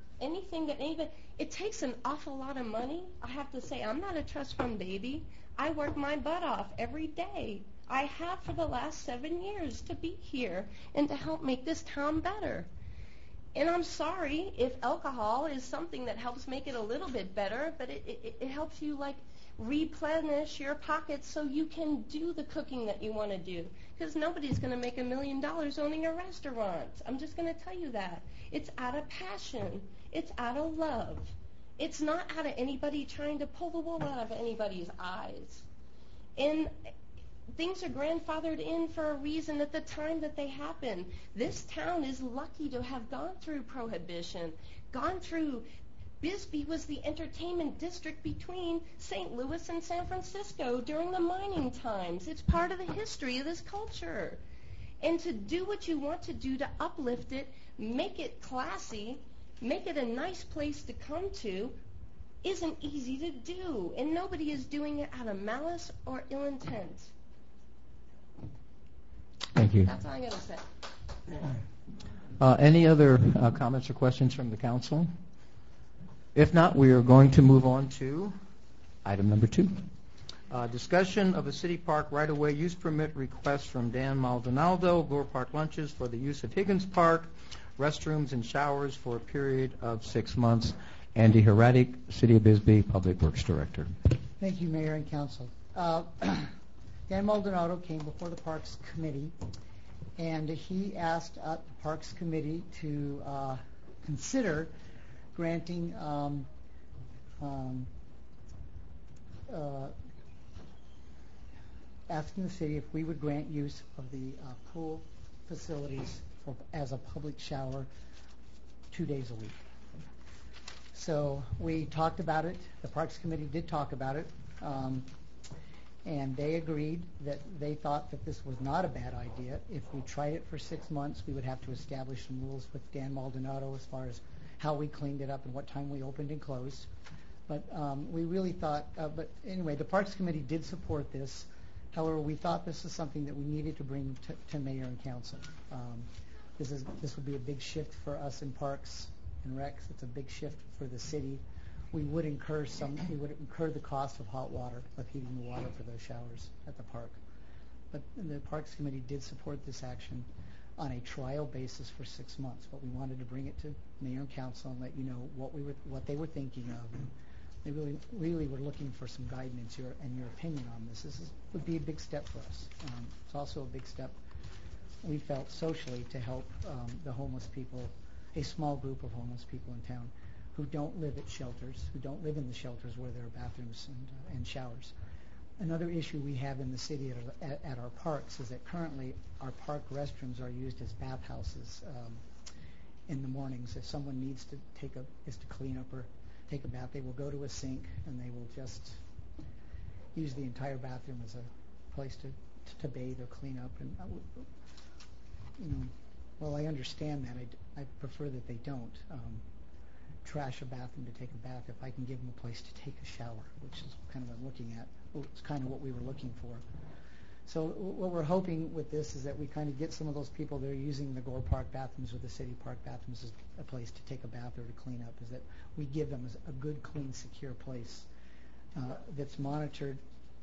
It takes an awful lot of money. I have to say, I'm not a trust fund baby. I work my butt off every day. I have for the last 7 years to be here and to help make this town better. And I'm sorry if alcohol is something that helps make it a little bit better, but it helps you replenish your pockets so you can do the cooking that you want to do. Because nobody's going to make $1 million owning a restaurant. I'm just going to tell you that. It's out of passion. It's out of love. It's not out of anybody trying to pull the wool out of anybody's eyes. And things are grandfathered in for a reason at the time that they happen. This town is lucky to have gone through Prohibition, Bisbee was the entertainment district between St. Louis and San Francisco during the mining times. It's part of the history of this culture. And to do what you want to do to uplift it, make it classy, make it a nice place to come to, isn't easy to do. And nobody is doing it out of malice or ill intent. Thank you. That's all I'm going to say. Any other comments or questions from the council? If not, we are going to move on to item number 2. Discussion of a city park right-of-way use permit request from Dan Maldonado, Gore Park Lunches, for the use of Higgins Park, restrooms and showers for a period of 6 months. Andy Heradic, City of Bisbee Public Works Director. Thank you, Mayor and Council. Dan Maldonado came before the Parks Committee, and he asked the Parks Committee to consider granting asking the city if we would grant use of the pool facilities as a public shower 2 days a week. So we talked about it. The Parks Committee did talk about it, and they agreed that they thought that this was not a bad idea. If we tried it for 6 months, we would have to establish some rules with Dan Maldonado as far as how we cleaned it up and what time we opened and closed. But we really thought, but anyway, the Parks Committee did support this. However, we thought this is something that we needed to bring to Mayor and Council. This would be a big shift for us in Parks and Recs. It's a big shift for the city. We would incur the cost of hot water, of heating the water for those showers at the park. But the Parks Committee did support this action on a trial basis for 6 months. But we wanted to bring it to Mayor and Council and let you know what they were thinking of. And they really were looking for some guidance and your opinion on this. Would be a big step for us. It's also a big step, we felt, socially to help the homeless people, a small group of homeless people in town who don't live at shelters, who don't live in the shelters where there are bathrooms and showers. Another issue we have in the city at our parks is that currently our park restrooms are used as bathhouses in the mornings. If someone needs to clean up or take a bath, they will go to a sink and they will just use the entire bathroom as a place to bathe or clean up. And well, I understand that. I prefer that they don't trash a bathroom to take a bath if I can give them a place to take a shower, which is kind of what I'm looking at. It's kind of what we were looking for. So what we're hoping with this is that we kind of get some of those people that are using the Gore Park bathrooms or the city park bathrooms as a place to take a bath or to clean up, is that we give them a good, clean, secure place that's monitored,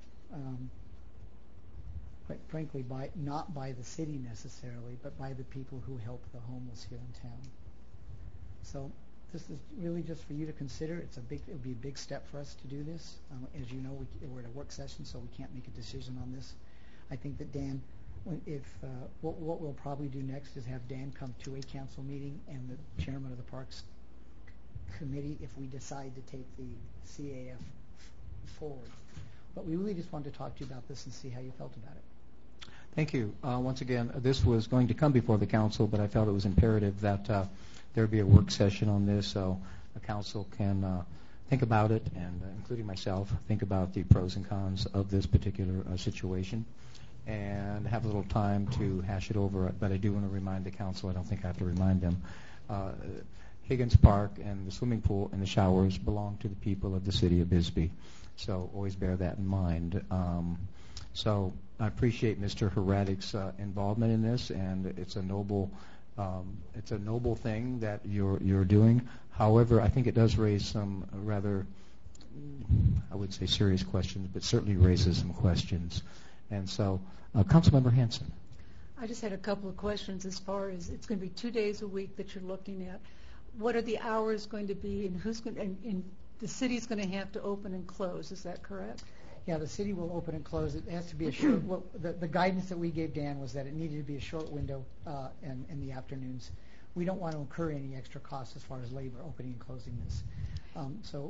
quite frankly, not by the city necessarily, but by the people who help the homeless here in town. So this is really just for you to consider. It would be a big step for us to do this. As you know, we're at a work session, so we can't make a decision on this. I think that Dan, what we'll probably do next is have Dan come to a council meeting and the chairman of the Parks Committee if we decide to take the CAF forward. But we really just wanted to talk to you about this and see how you felt about it. Thank you. Once again, this was going to come before the council, but I felt it was imperative that there be a work session on this so the council can think about it, and including myself, think about the pros and cons of this particular situation and have a little time to hash it over. But I do want to remind the council, I don't think I have to remind them, Higgins Park and the swimming pool and the showers belong to the people of the city of Bisbee. So always bear that in mind. So I appreciate Mr. Hradek's involvement in this, and it's a noble thing that you're doing. However, I think it does raise some rather, I would say, serious questions, but certainly raises some questions. And so, Councilmember Hanson. I just had a couple of questions as far as it's going to be 2 days a week that you're looking at. What are the hours going to be, and who's going? And the city's going to have to open and close. Is that correct? Yeah, the city will open and close. It has to be a short. Well, the guidance that we gave Dan was that it needed to be a short window in the afternoons. We don't want to incur any extra costs as far as labor opening and closing this. So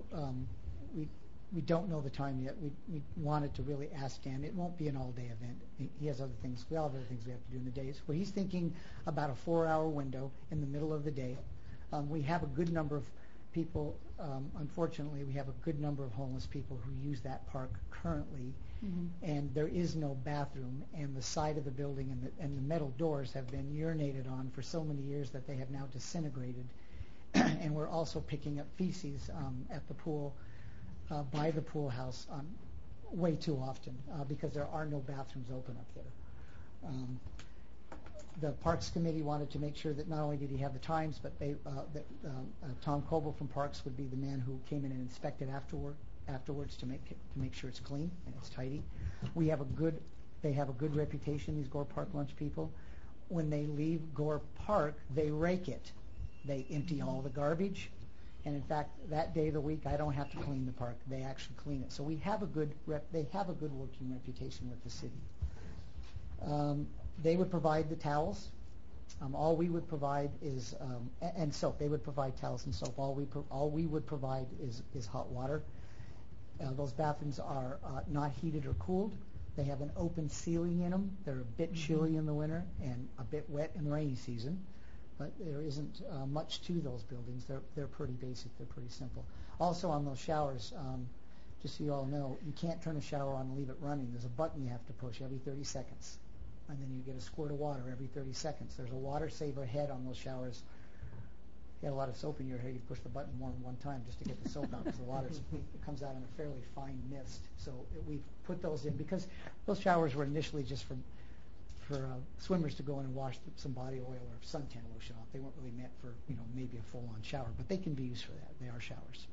we don't know the time yet. We wanted to really ask Dan. It won't be an all-day event. He has other things. We all have other things we have to do in the days. Well, he's thinking about a 4-hour window in the middle of the day. We have a good number of people. Unfortunately, we have a good number of homeless people who use that park currently, and there is no bathroom, and the side of the building and the metal doors have been urinated on for so many years that they have now disintegrated. And we're also picking up feces at the pool, by the pool house, way too often because there are no bathrooms open up there. The Parks Committee wanted to make sure that not only did he have the times, but that Tom Coble from Parks would be the man who came in and inspected afterwards to make sure it's clean and it's tidy. They have a good reputation, these Gore Park lunch people. When they leave Gore Park, they rake it. They empty all the garbage, and in fact, that day of the week, I don't have to clean the park. They actually clean it. So we have a good they have a good working reputation with the city. They would provide the towels. All we would provide is and soap. They would provide towels and soap. All we would provide is hot water. Those bathrooms are not heated or cooled. They have an open ceiling in them. They're a bit chilly in the winter and a bit wet in the rainy season. But there isn't much to those buildings. They're pretty basic. They're pretty simple. Also on those showers, just so you all know, you can't turn a shower on and leave it running. There's a button you have to push every 30 seconds. And then you get a squirt of water every 30 seconds. There's a water saver head on those showers. If you had a lot of soap in your hair, you'd push the button more than one time just to get the soap out because the water comes out in a fairly fine mist. So we put those in because those showers were initially just for swimmers to go in and wash some body oil or suntan lotion off. They weren't really meant for maybe a full-on shower, but they can be used for that. They are showers.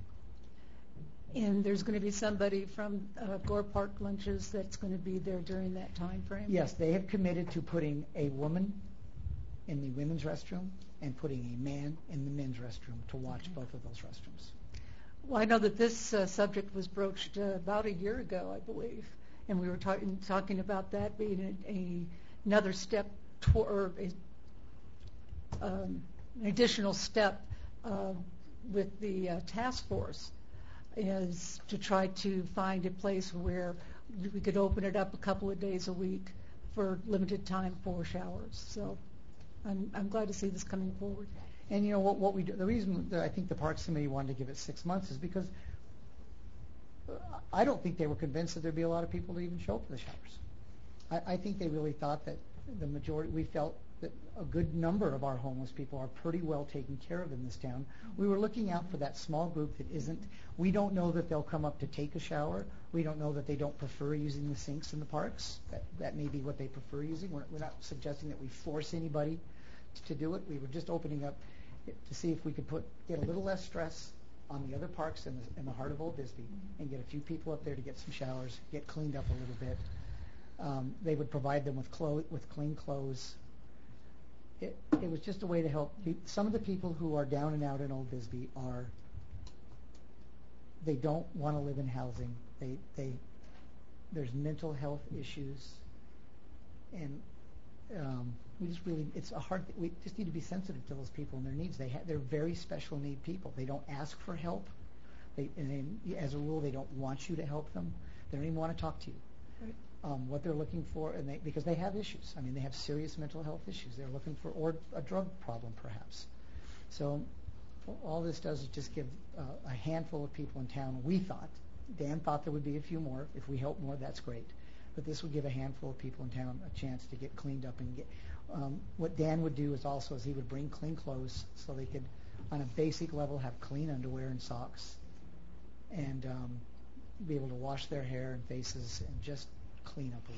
And there's going to be somebody from Gore Park Lunches that's going to be there during that time frame? Yes, they have committed to putting a woman in the women's restroom and putting a man in the men's restroom to watch both of those restrooms. Well, I know that this subject was broached about a year ago, I believe, and we were talking about that being another step toward an additional step with the task force, is to try to find a place where we could open it up a couple of days a week for limited time for showers. So I'm glad to see this coming forward. And what we do, the reason that I think the Parks Committee wanted to give it 6 months is because I don't think they were convinced that there'd be a lot of people to even show up for the showers. I think they really thought that the majority, we felt that a good number of our homeless people are pretty well taken care of in this town. We were looking out for that small group that isn't. We don't know that they'll come up to take a shower. We don't know that they don't prefer using the sinks in the parks. That may be what they prefer using. We're not suggesting that we force anybody to do it. We were just opening up to see if we could get a little less stress on the other parks in the heart of Old Bisbee and get a few people up there to get some showers, get cleaned up a little bit. They would provide them with clean clothes. It was just a way to help. Some of the people who are down and out in Old Bisbee they don't want to live in housing. There's mental health issues, and we just need to be sensitive to those people and their needs. They're very special need people. They don't ask for help. As a rule, they don't want you to help them. They don't even want to talk to you. Right. What they're looking for, because they have issues. I mean, they have serious mental health issues. They're looking for a drug problem, perhaps. So all this does is just give a handful of people in town. Dan thought there would be a few more. If we help more, that's great. But this would give a handful of people in town a chance to get cleaned up and get. What Dan would do is he would bring clean clothes so they could, on a basic level, have clean underwear and socks, and be able to wash their hair and faces and just clean up a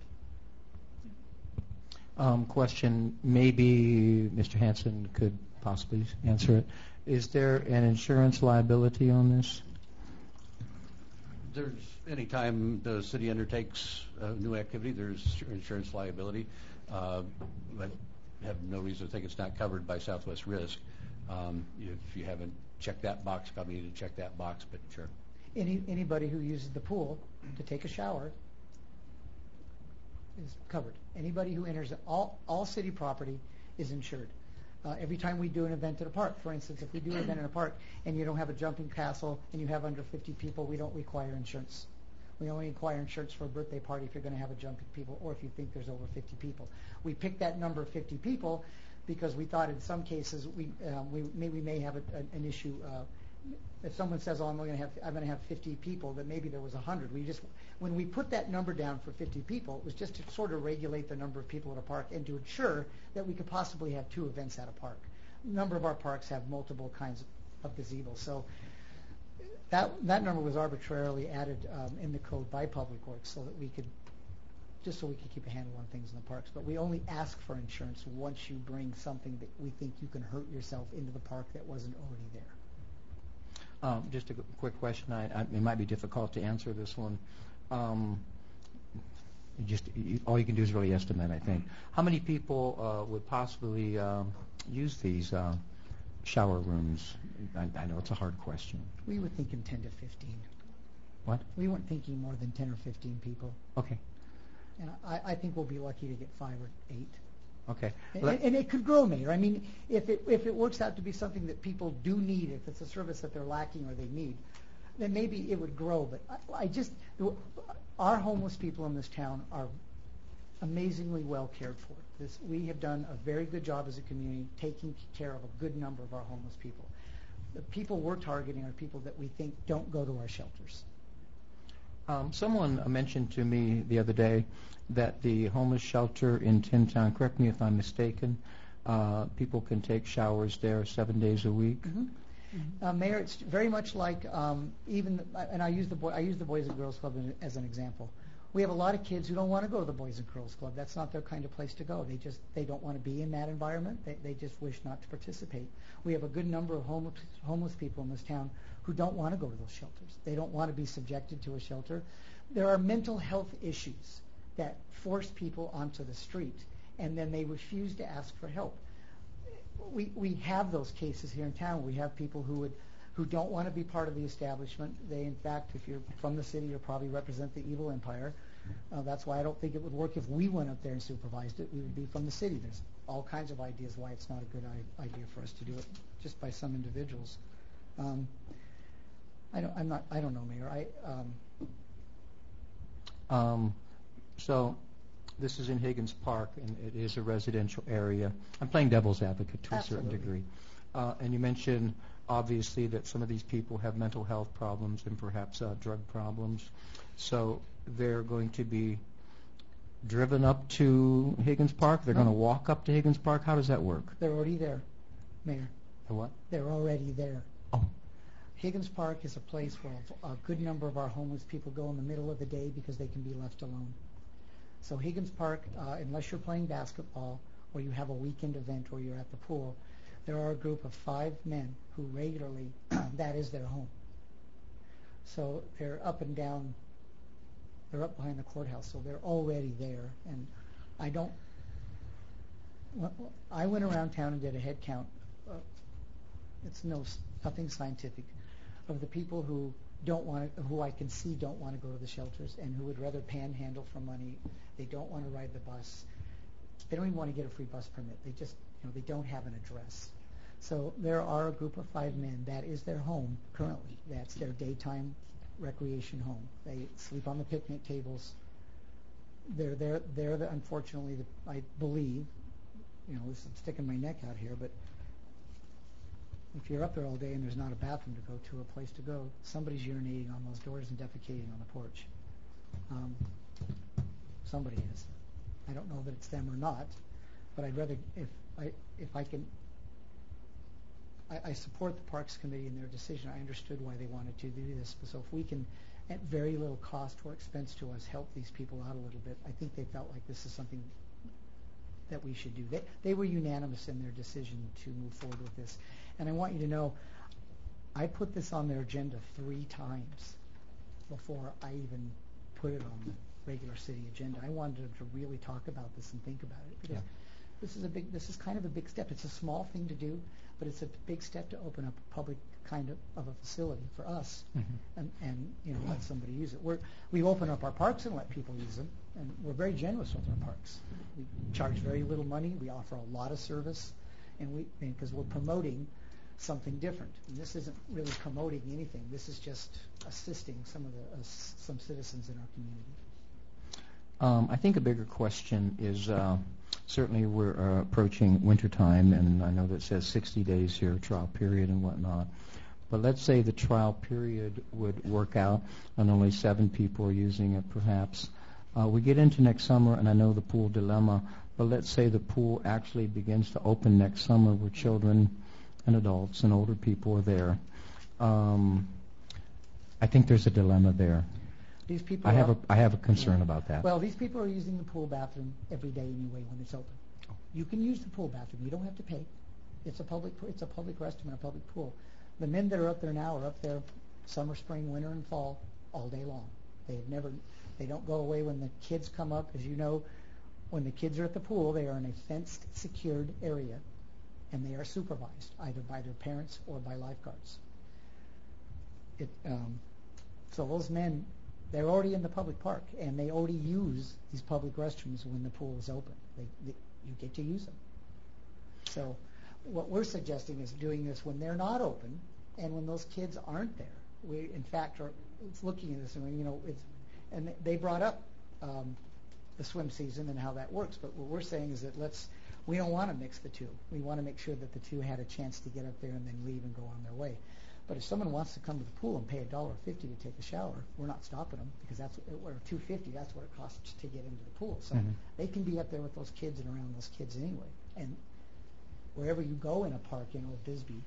little bit. Question, maybe Mr. Hanson could possibly answer it. Is there an insurance liability on this? Any time the city undertakes a new activity, there's insurance liability. I have no reason to think it's not covered by Southwest Risk. If you haven't checked that box, probably need to check that box, but sure. Anybody who uses the pool to take a shower is covered. Anybody who enters all city property is insured. Every time we do an event at a park, for instance, if we do an event in a park and you don't have a jumping castle and you have under 50 people, we don't require insurance. We only require insurance for a birthday party if you're going to have a jumping people or if you think there's over 50 people. We picked that number of 50 people because we thought in some cases we may have an issue. If someone says, "Oh, I'm going to have 50 people," that maybe there was 100. When we put that number down for 50 people, it was just to sort of regulate the number of people at a park and to ensure that we could possibly have 2 events at a park. A number of our parks have multiple kinds of gazebos, so that number was arbitrarily added in the code by Public Works so that we could keep a handle on things in the parks. But we only ask for insurance once you bring something that we think you can hurt yourself into the park that wasn't already there. Just a quick question. It might be difficult to answer this one. All you can do is really estimate, I think. How many people would possibly use these shower rooms? I know it's a hard question. We were thinking 10 to 15. What? We weren't thinking more than 10 or 15 people. Okay. And I think we'll be lucky to get 5 or 8. Okay. And it could grow, Mayor. I mean, if it works out to be something that people do need, if it's a service that they're lacking or they need, then maybe it would grow. But our homeless people in this town are amazingly well cared for. We have done a very good job as a community taking care of a good number of our homeless people. The people we're targeting are people that we think don't go to our shelters. Someone mentioned to me the other day that the homeless shelter in Tin Town, correct me if I'm mistaken, people can take showers there 7 days a week. Mm-hmm. Mayor, it's very much like and I use the Boys and Girls Club as an example. We have a lot of kids who don't want to go to the Boys and Girls Club. That's not their kind of place to go. They don't want to be in that environment. They just wish not to participate. We have a good number of homeless people in this town who don't want to go to those shelters. They don't want to be subjected to a shelter. There are mental health issues that force people onto the street, and then they refuse to ask for help. We have those cases here in town. We have people who don't want to be part of the establishment. They, in fact, if you're from the city, you probably represent the evil empire. That's why I don't think it would work if we went up there and supervised it. We would be from the city. There's all kinds of ideas why it's not a good idea for us to do it, just by some individuals. I don't know, Mayor. So this is in Higgins Park, and it is a residential area. I'm playing devil's advocate to a certain degree. And you mentioned, obviously, that some of these people have mental health problems and perhaps drug problems. So they're going to be driven up to Higgins Park? They're No. going to walk up to Higgins Park? How does that work? They're already there, Mayor. The what? They're already there. Oh. Higgins Park is a place where a good number of our homeless people go in the middle of the day because they can be left alone. So Higgins Park, unless you're playing basketball or you have a weekend event or you're at the pool, there are a group of 5 men who regularly, that is their home. So they're up and down, they're up behind the courthouse, so they're already there. And I went around town and did a head count. It's nothing scientific, of the people who who I can see don't want to go to the shelters and who would rather panhandle for money. They don't want to ride the bus. They don't even want to get a free bus permit. They just, they don't have an address. So there are a group of 5 men. That is their home currently. That's their daytime recreation home. They sleep on the picnic tables. They're unfortunately, I believe, I'm sticking my neck out here, but if you're up there all day and there's not a bathroom to go to, a place to go, somebody's urinating on those doors and defecating on the porch. Somebody is. I don't know that it's them or not, but I'd rather, if I can, I support the Parks Committee in their decision. I understood why they wanted to do this. So if we can, at very little cost or expense to us, help these people out a little bit, I think they felt like this is something that we should do. They were unanimous in their decision to move forward with this. And I want you to know, I put this on their agenda 3 times before I even put it on the regular city agenda. I wanted them to really talk about this and think about it. Because this is kind of a big step. It's a small thing to do, but it's a big step to open up a public kind of a facility for us, and let somebody use it. We open up our parks and let people use them, and we're very generous with our parks. We charge very little money. We offer a lot of service, and because we're promoting something different. And this isn't really promoting anything. This is just assisting some citizens in our community. I think a bigger question is certainly we're approaching wintertime, and I know that says 60 days here, trial period and whatnot. But let's say the trial period would work out and only 7 people are using it perhaps. We get into next summer, and I know the pool dilemma, but let's say the pool actually begins to open next summer where children and adults and older people are there. I think there's a dilemma there. These people I have a concern about that. Well, these people are using the pool bathroom every day anyway when it's open. You can use the pool bathroom. You don't have to pay. It's a public restroom and a public pool. The men that are up there now are up there summer, spring, winter, and fall all day long. They don't go away when the kids come up. As you know, when the kids are at the pool, they are in a fenced, secured area, and they are supervised either by their parents or by lifeguards. So those men, they're already in the public park, and they already use these public restrooms when the pool is open. You get to use them. So what we're suggesting is doing this when they're not open and when those kids aren't there. We, in fact, are looking at this, and they brought up the swim season and how that works. But what we're saying is that we don't want to mix the two. We want to make sure that the two had a chance to get up there and then leave and go on their way. But if someone wants to come to the pool and pay $1.50 to take a shower, we're not stopping them because or $2.50. That's what it costs to get into the pool. So they can be up there with those kids and around those kids anyway. And wherever you go in a park in Old Bisbee,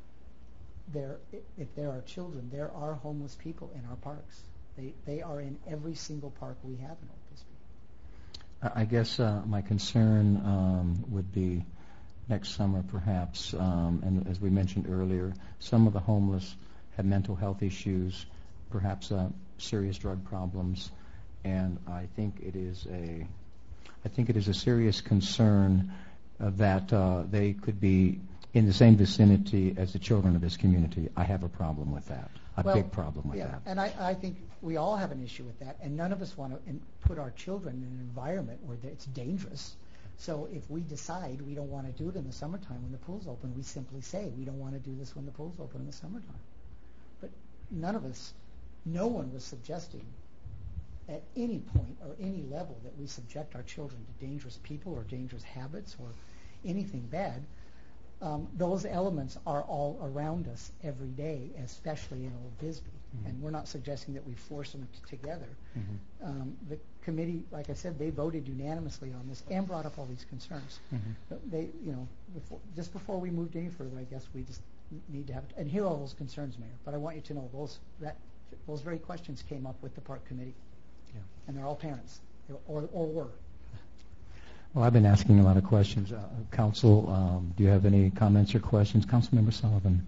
if there are children, there are homeless people in our parks. They are in every single park we have in Old Bisbee. I guess my concern would be next summer perhaps, and as we mentioned earlier, some of the homeless have mental health issues, perhaps serious drug problems, and I think it is a serious concern that they could be in the same vicinity as the children of this community. I have a problem with that, big problem with that. And I think we all have an issue with that, and none of us want to put our children in an environment where it's dangerous. So if we decide we don't want to do it in the summertime when the pool's open, we simply say we don't want to do this when the pool's open in the summertime. But no one was suggesting at any point or any level that we subject our children to dangerous people or dangerous habits or anything bad. Those elements are all around us every day, especially in Old Bisbee. And we're not suggesting that we force them together. The committee, like I said, they voted unanimously on this and brought up all these concerns. They, just before we moved any further, I guess we just need to have, and hear all those concerns, Mayor. But I want you to know those very questions came up with the park committee, and they're all parents, or were. Well, I've been asking a lot of questions. Council, do you have any comments or questions? Councilmember Sullivan.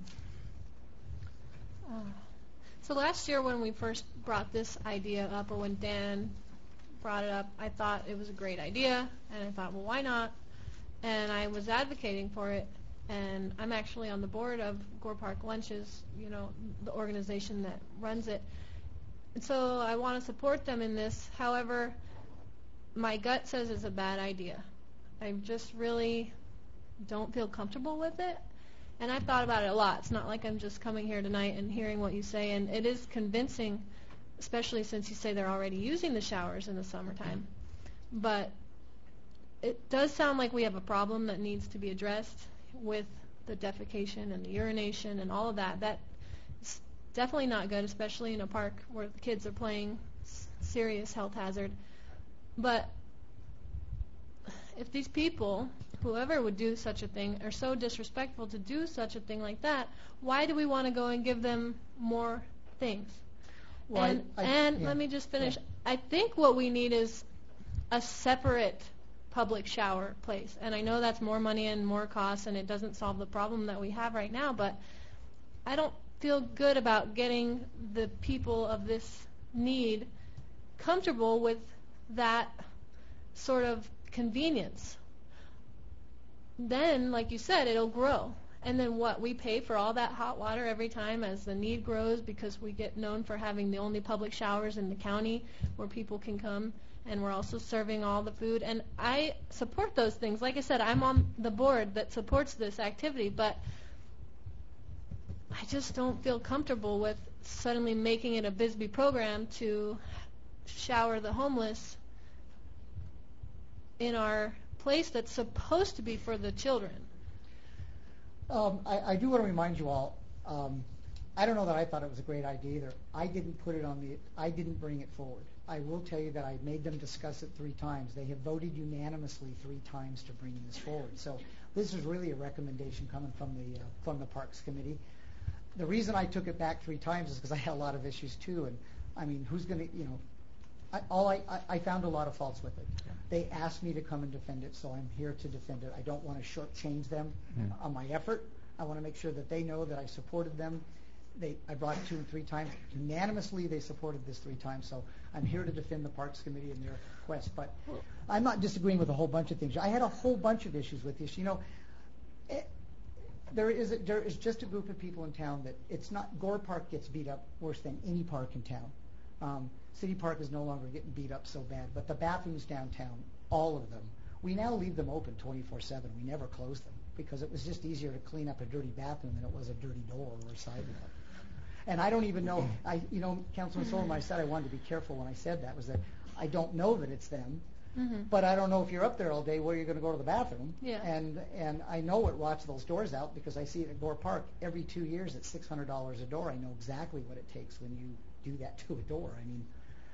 So last year when we first brought this idea up, or when Dan brought it up, I thought it was a great idea, and I thought, well, why not? And I was advocating for it, and I'm actually on the board of Gore Park Lunches, the organization that runs it. And so I want to support them in this. However, my gut says it's a bad idea. I just really don't feel comfortable with it. And I've thought about it a lot. It's not like I'm just coming here tonight and hearing what you say. And it is convincing, especially since you say they're already using the showers in the summertime. But it does sound like we have a problem that needs to be addressed with the defecation and the urination and all of that. That's definitely not good, especially in a park where the kids are playing. Serious health hazard. But if these people, whoever would do such a thing, are so disrespectful to do such a thing like that, why do we want to go and give them more things? Well, Let me just finish. Yeah. I think what we need is a separate public shower place. And I know that's more money and more costs, and it doesn't solve the problem that we have right now, but I don't feel good about getting the people of this need comfortable with that sort of convenience. Then, like you said, it'll grow. And then what? We pay for all that hot water every time as the need grows, because we get known for having the only public showers in the county where people can come, and we're also serving all the food. And I support those things. Like I said, I'm on the board that supports this activity, but I just don't feel comfortable with suddenly making it a Bisbee program to shower the homeless in our place that's supposed to be for the children. I do want to remind you all, I don't know that I thought it was a great idea either. I didn't bring it forward. I will tell you that I made them discuss it 3 times. They have voted unanimously 3 times to bring this forward. So this is really a recommendation coming from the Parks Committee. The reason I took it back 3 times is because I had a lot of issues too. And I mean, who's going to, I found a lot of faults with it. They asked me to come and defend it, so I'm here to defend it. I don't want to shortchange them on my effort. I want to make sure that they know that I supported them. I brought it to them 3 times. Unanimously, they supported this 3 times, so I'm here to defend the Parks Committee and their quest. But I'm not disagreeing with a whole bunch of things. I had a whole bunch of issues with this. There is just a group of people in town that it's not. Gore Park gets beat up worse than any park in town. City Park is no longer getting beat up so bad, but the bathrooms downtown, all of them, we now leave them open 24/7. We never close them because it was just easier to clean up a dirty bathroom than it was a dirty door or a sidewalk. And I don't even know, Councilman Solomon, I said I wanted to be careful when I said that, was that I don't know that it's them, but I don't know if you're up there all day where you're going to go to the bathroom. Yeah. And I know it rots those doors out because I see it at Gore Park every 2 years at $600 a door. I know exactly what it takes when you do that to a door. I mean,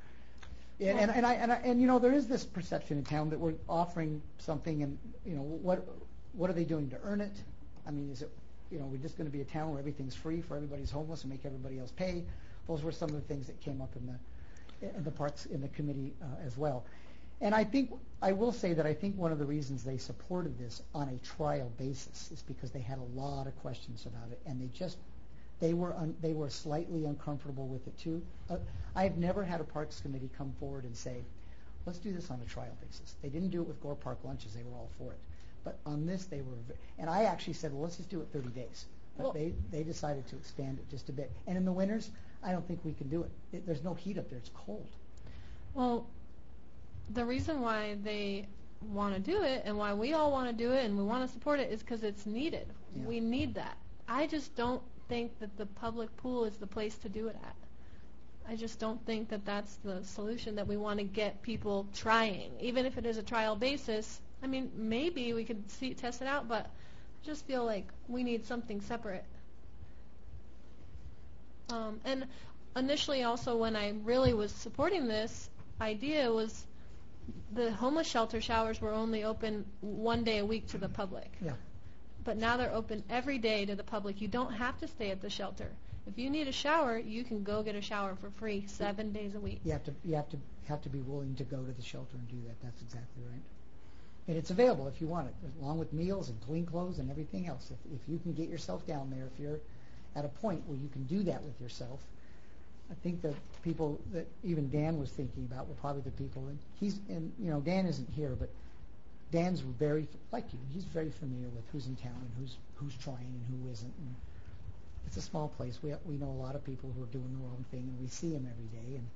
and there is this perception in town that we're offering something, and what are they doing to earn it? I mean, is it we're just going to be a town where everything's free for everybody's homeless and make everybody else pay? Those were some of the things that came up in the parks in the committee as well. And I will say that I think one of the reasons they supported this on a trial basis is because they had a lot of questions about it, and they were slightly uncomfortable with it too. I have never had a Parks Committee come forward and say, let's do this on a trial basis. They didn't do it with Gore Park Lunches. They were all for it. But on this, and I actually said, well, let's just do it 30 days. But they decided to expand it just a bit. And in the winters, I don't think we can do it. There's no heat up there. It's cold. Well, the reason why they want to do it and why we all want to do it and we want to support it is because it's needed. Yeah. We need that. I just don't think that the public pool is the place to do it at. I just don't think that that's the solution that we want to get people trying. Even if it is a trial basis, I mean, maybe we could test it out, but I just feel like we need something separate. And initially also when I really was supporting this idea was the homeless shelter showers were only open one day a week to the public. Yeah. But now they're open every day to the public. You don't have to stay at the shelter. If you need a shower, you can go get a shower for free 7 days a week. You have to be willing to go to the shelter and do that. That's exactly right. And it's available if you want it, along with meals and clean clothes and everything else. If you can get yourself down there, if you're at a point where you can do that with yourself, I think the people that even Dan was thinking about were probably the people. And Dan isn't here, but Dan's very like you. He's very familiar with who's in town and who's trying and who isn't. And it's a small place. We know a lot of people who are doing the wrong thing, and we see them every day.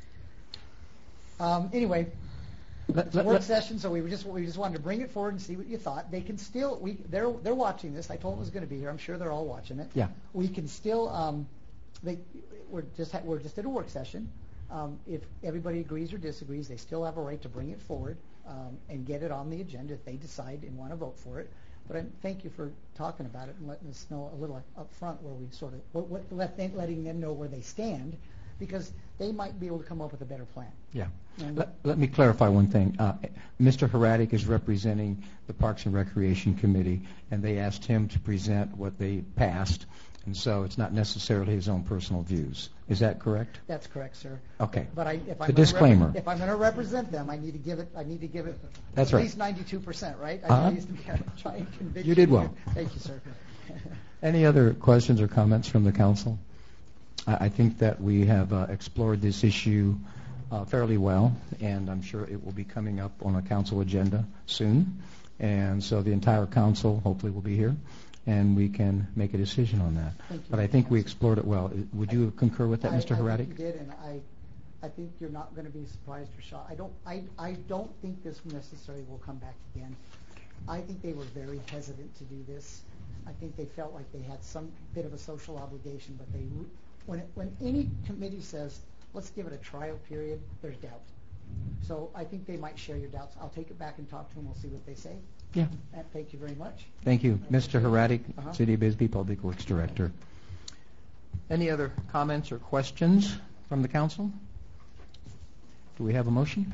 And anyway, it's a work session, so we just wanted to bring it forward and see what you thought. They can still they're watching this. I told them it was going to be here. I'm sure they're all watching it. Yeah. We can still we're just at a work session. If everybody agrees or disagrees, they still have a right to bring it forward and get it on the agenda if they decide and want to vote for it. But I thank you for talking about it and letting us know a little up front where we sort of letting them know where they stand, because they might be able to come up with a better plan. Yeah. Let me clarify one thing. Mr. Hradek is representing the Parks and Recreation Committee, and they asked him to present what they passed, and so it's not necessarily his own personal views. Is that correct? That's correct, sir. Okay. But if I'm going to represent them, I need to give it. That's at right. least 92%, right? Uh-huh. I need to try and convince you did well. Thank you, sir. Any other questions or comments from the council? I think that we have explored this issue fairly well, and I'm sure it will be coming up on a council agenda soon. And so the entire council hopefully will be here, and we can make a decision on that. But I think we explored it well. Would you concur with that, Mr. Hradek? I think you did, and I think you're not going to be surprised or shocked. I don't think this necessarily will come back again. I think they were very hesitant to do this. I think they felt like they had some bit of a social obligation, but when any committee says, let's give it a trial period, there's doubt. So I think they might share your doubts. I'll take it back and talk to them. We'll see what they say. Yeah. And thank you very much. Thank you. Mr. Hradek, City of Bisbee Public Works Director. Any other comments or questions from the council? Do we have a motion?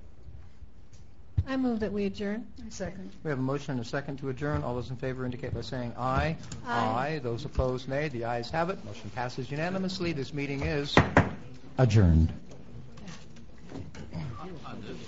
I move that we adjourn. Second. We have a motion and a second to adjourn. All those in favor indicate by saying aye. Aye. Those opposed, nay. The ayes have it. Motion passes unanimously. This meeting is adjourned.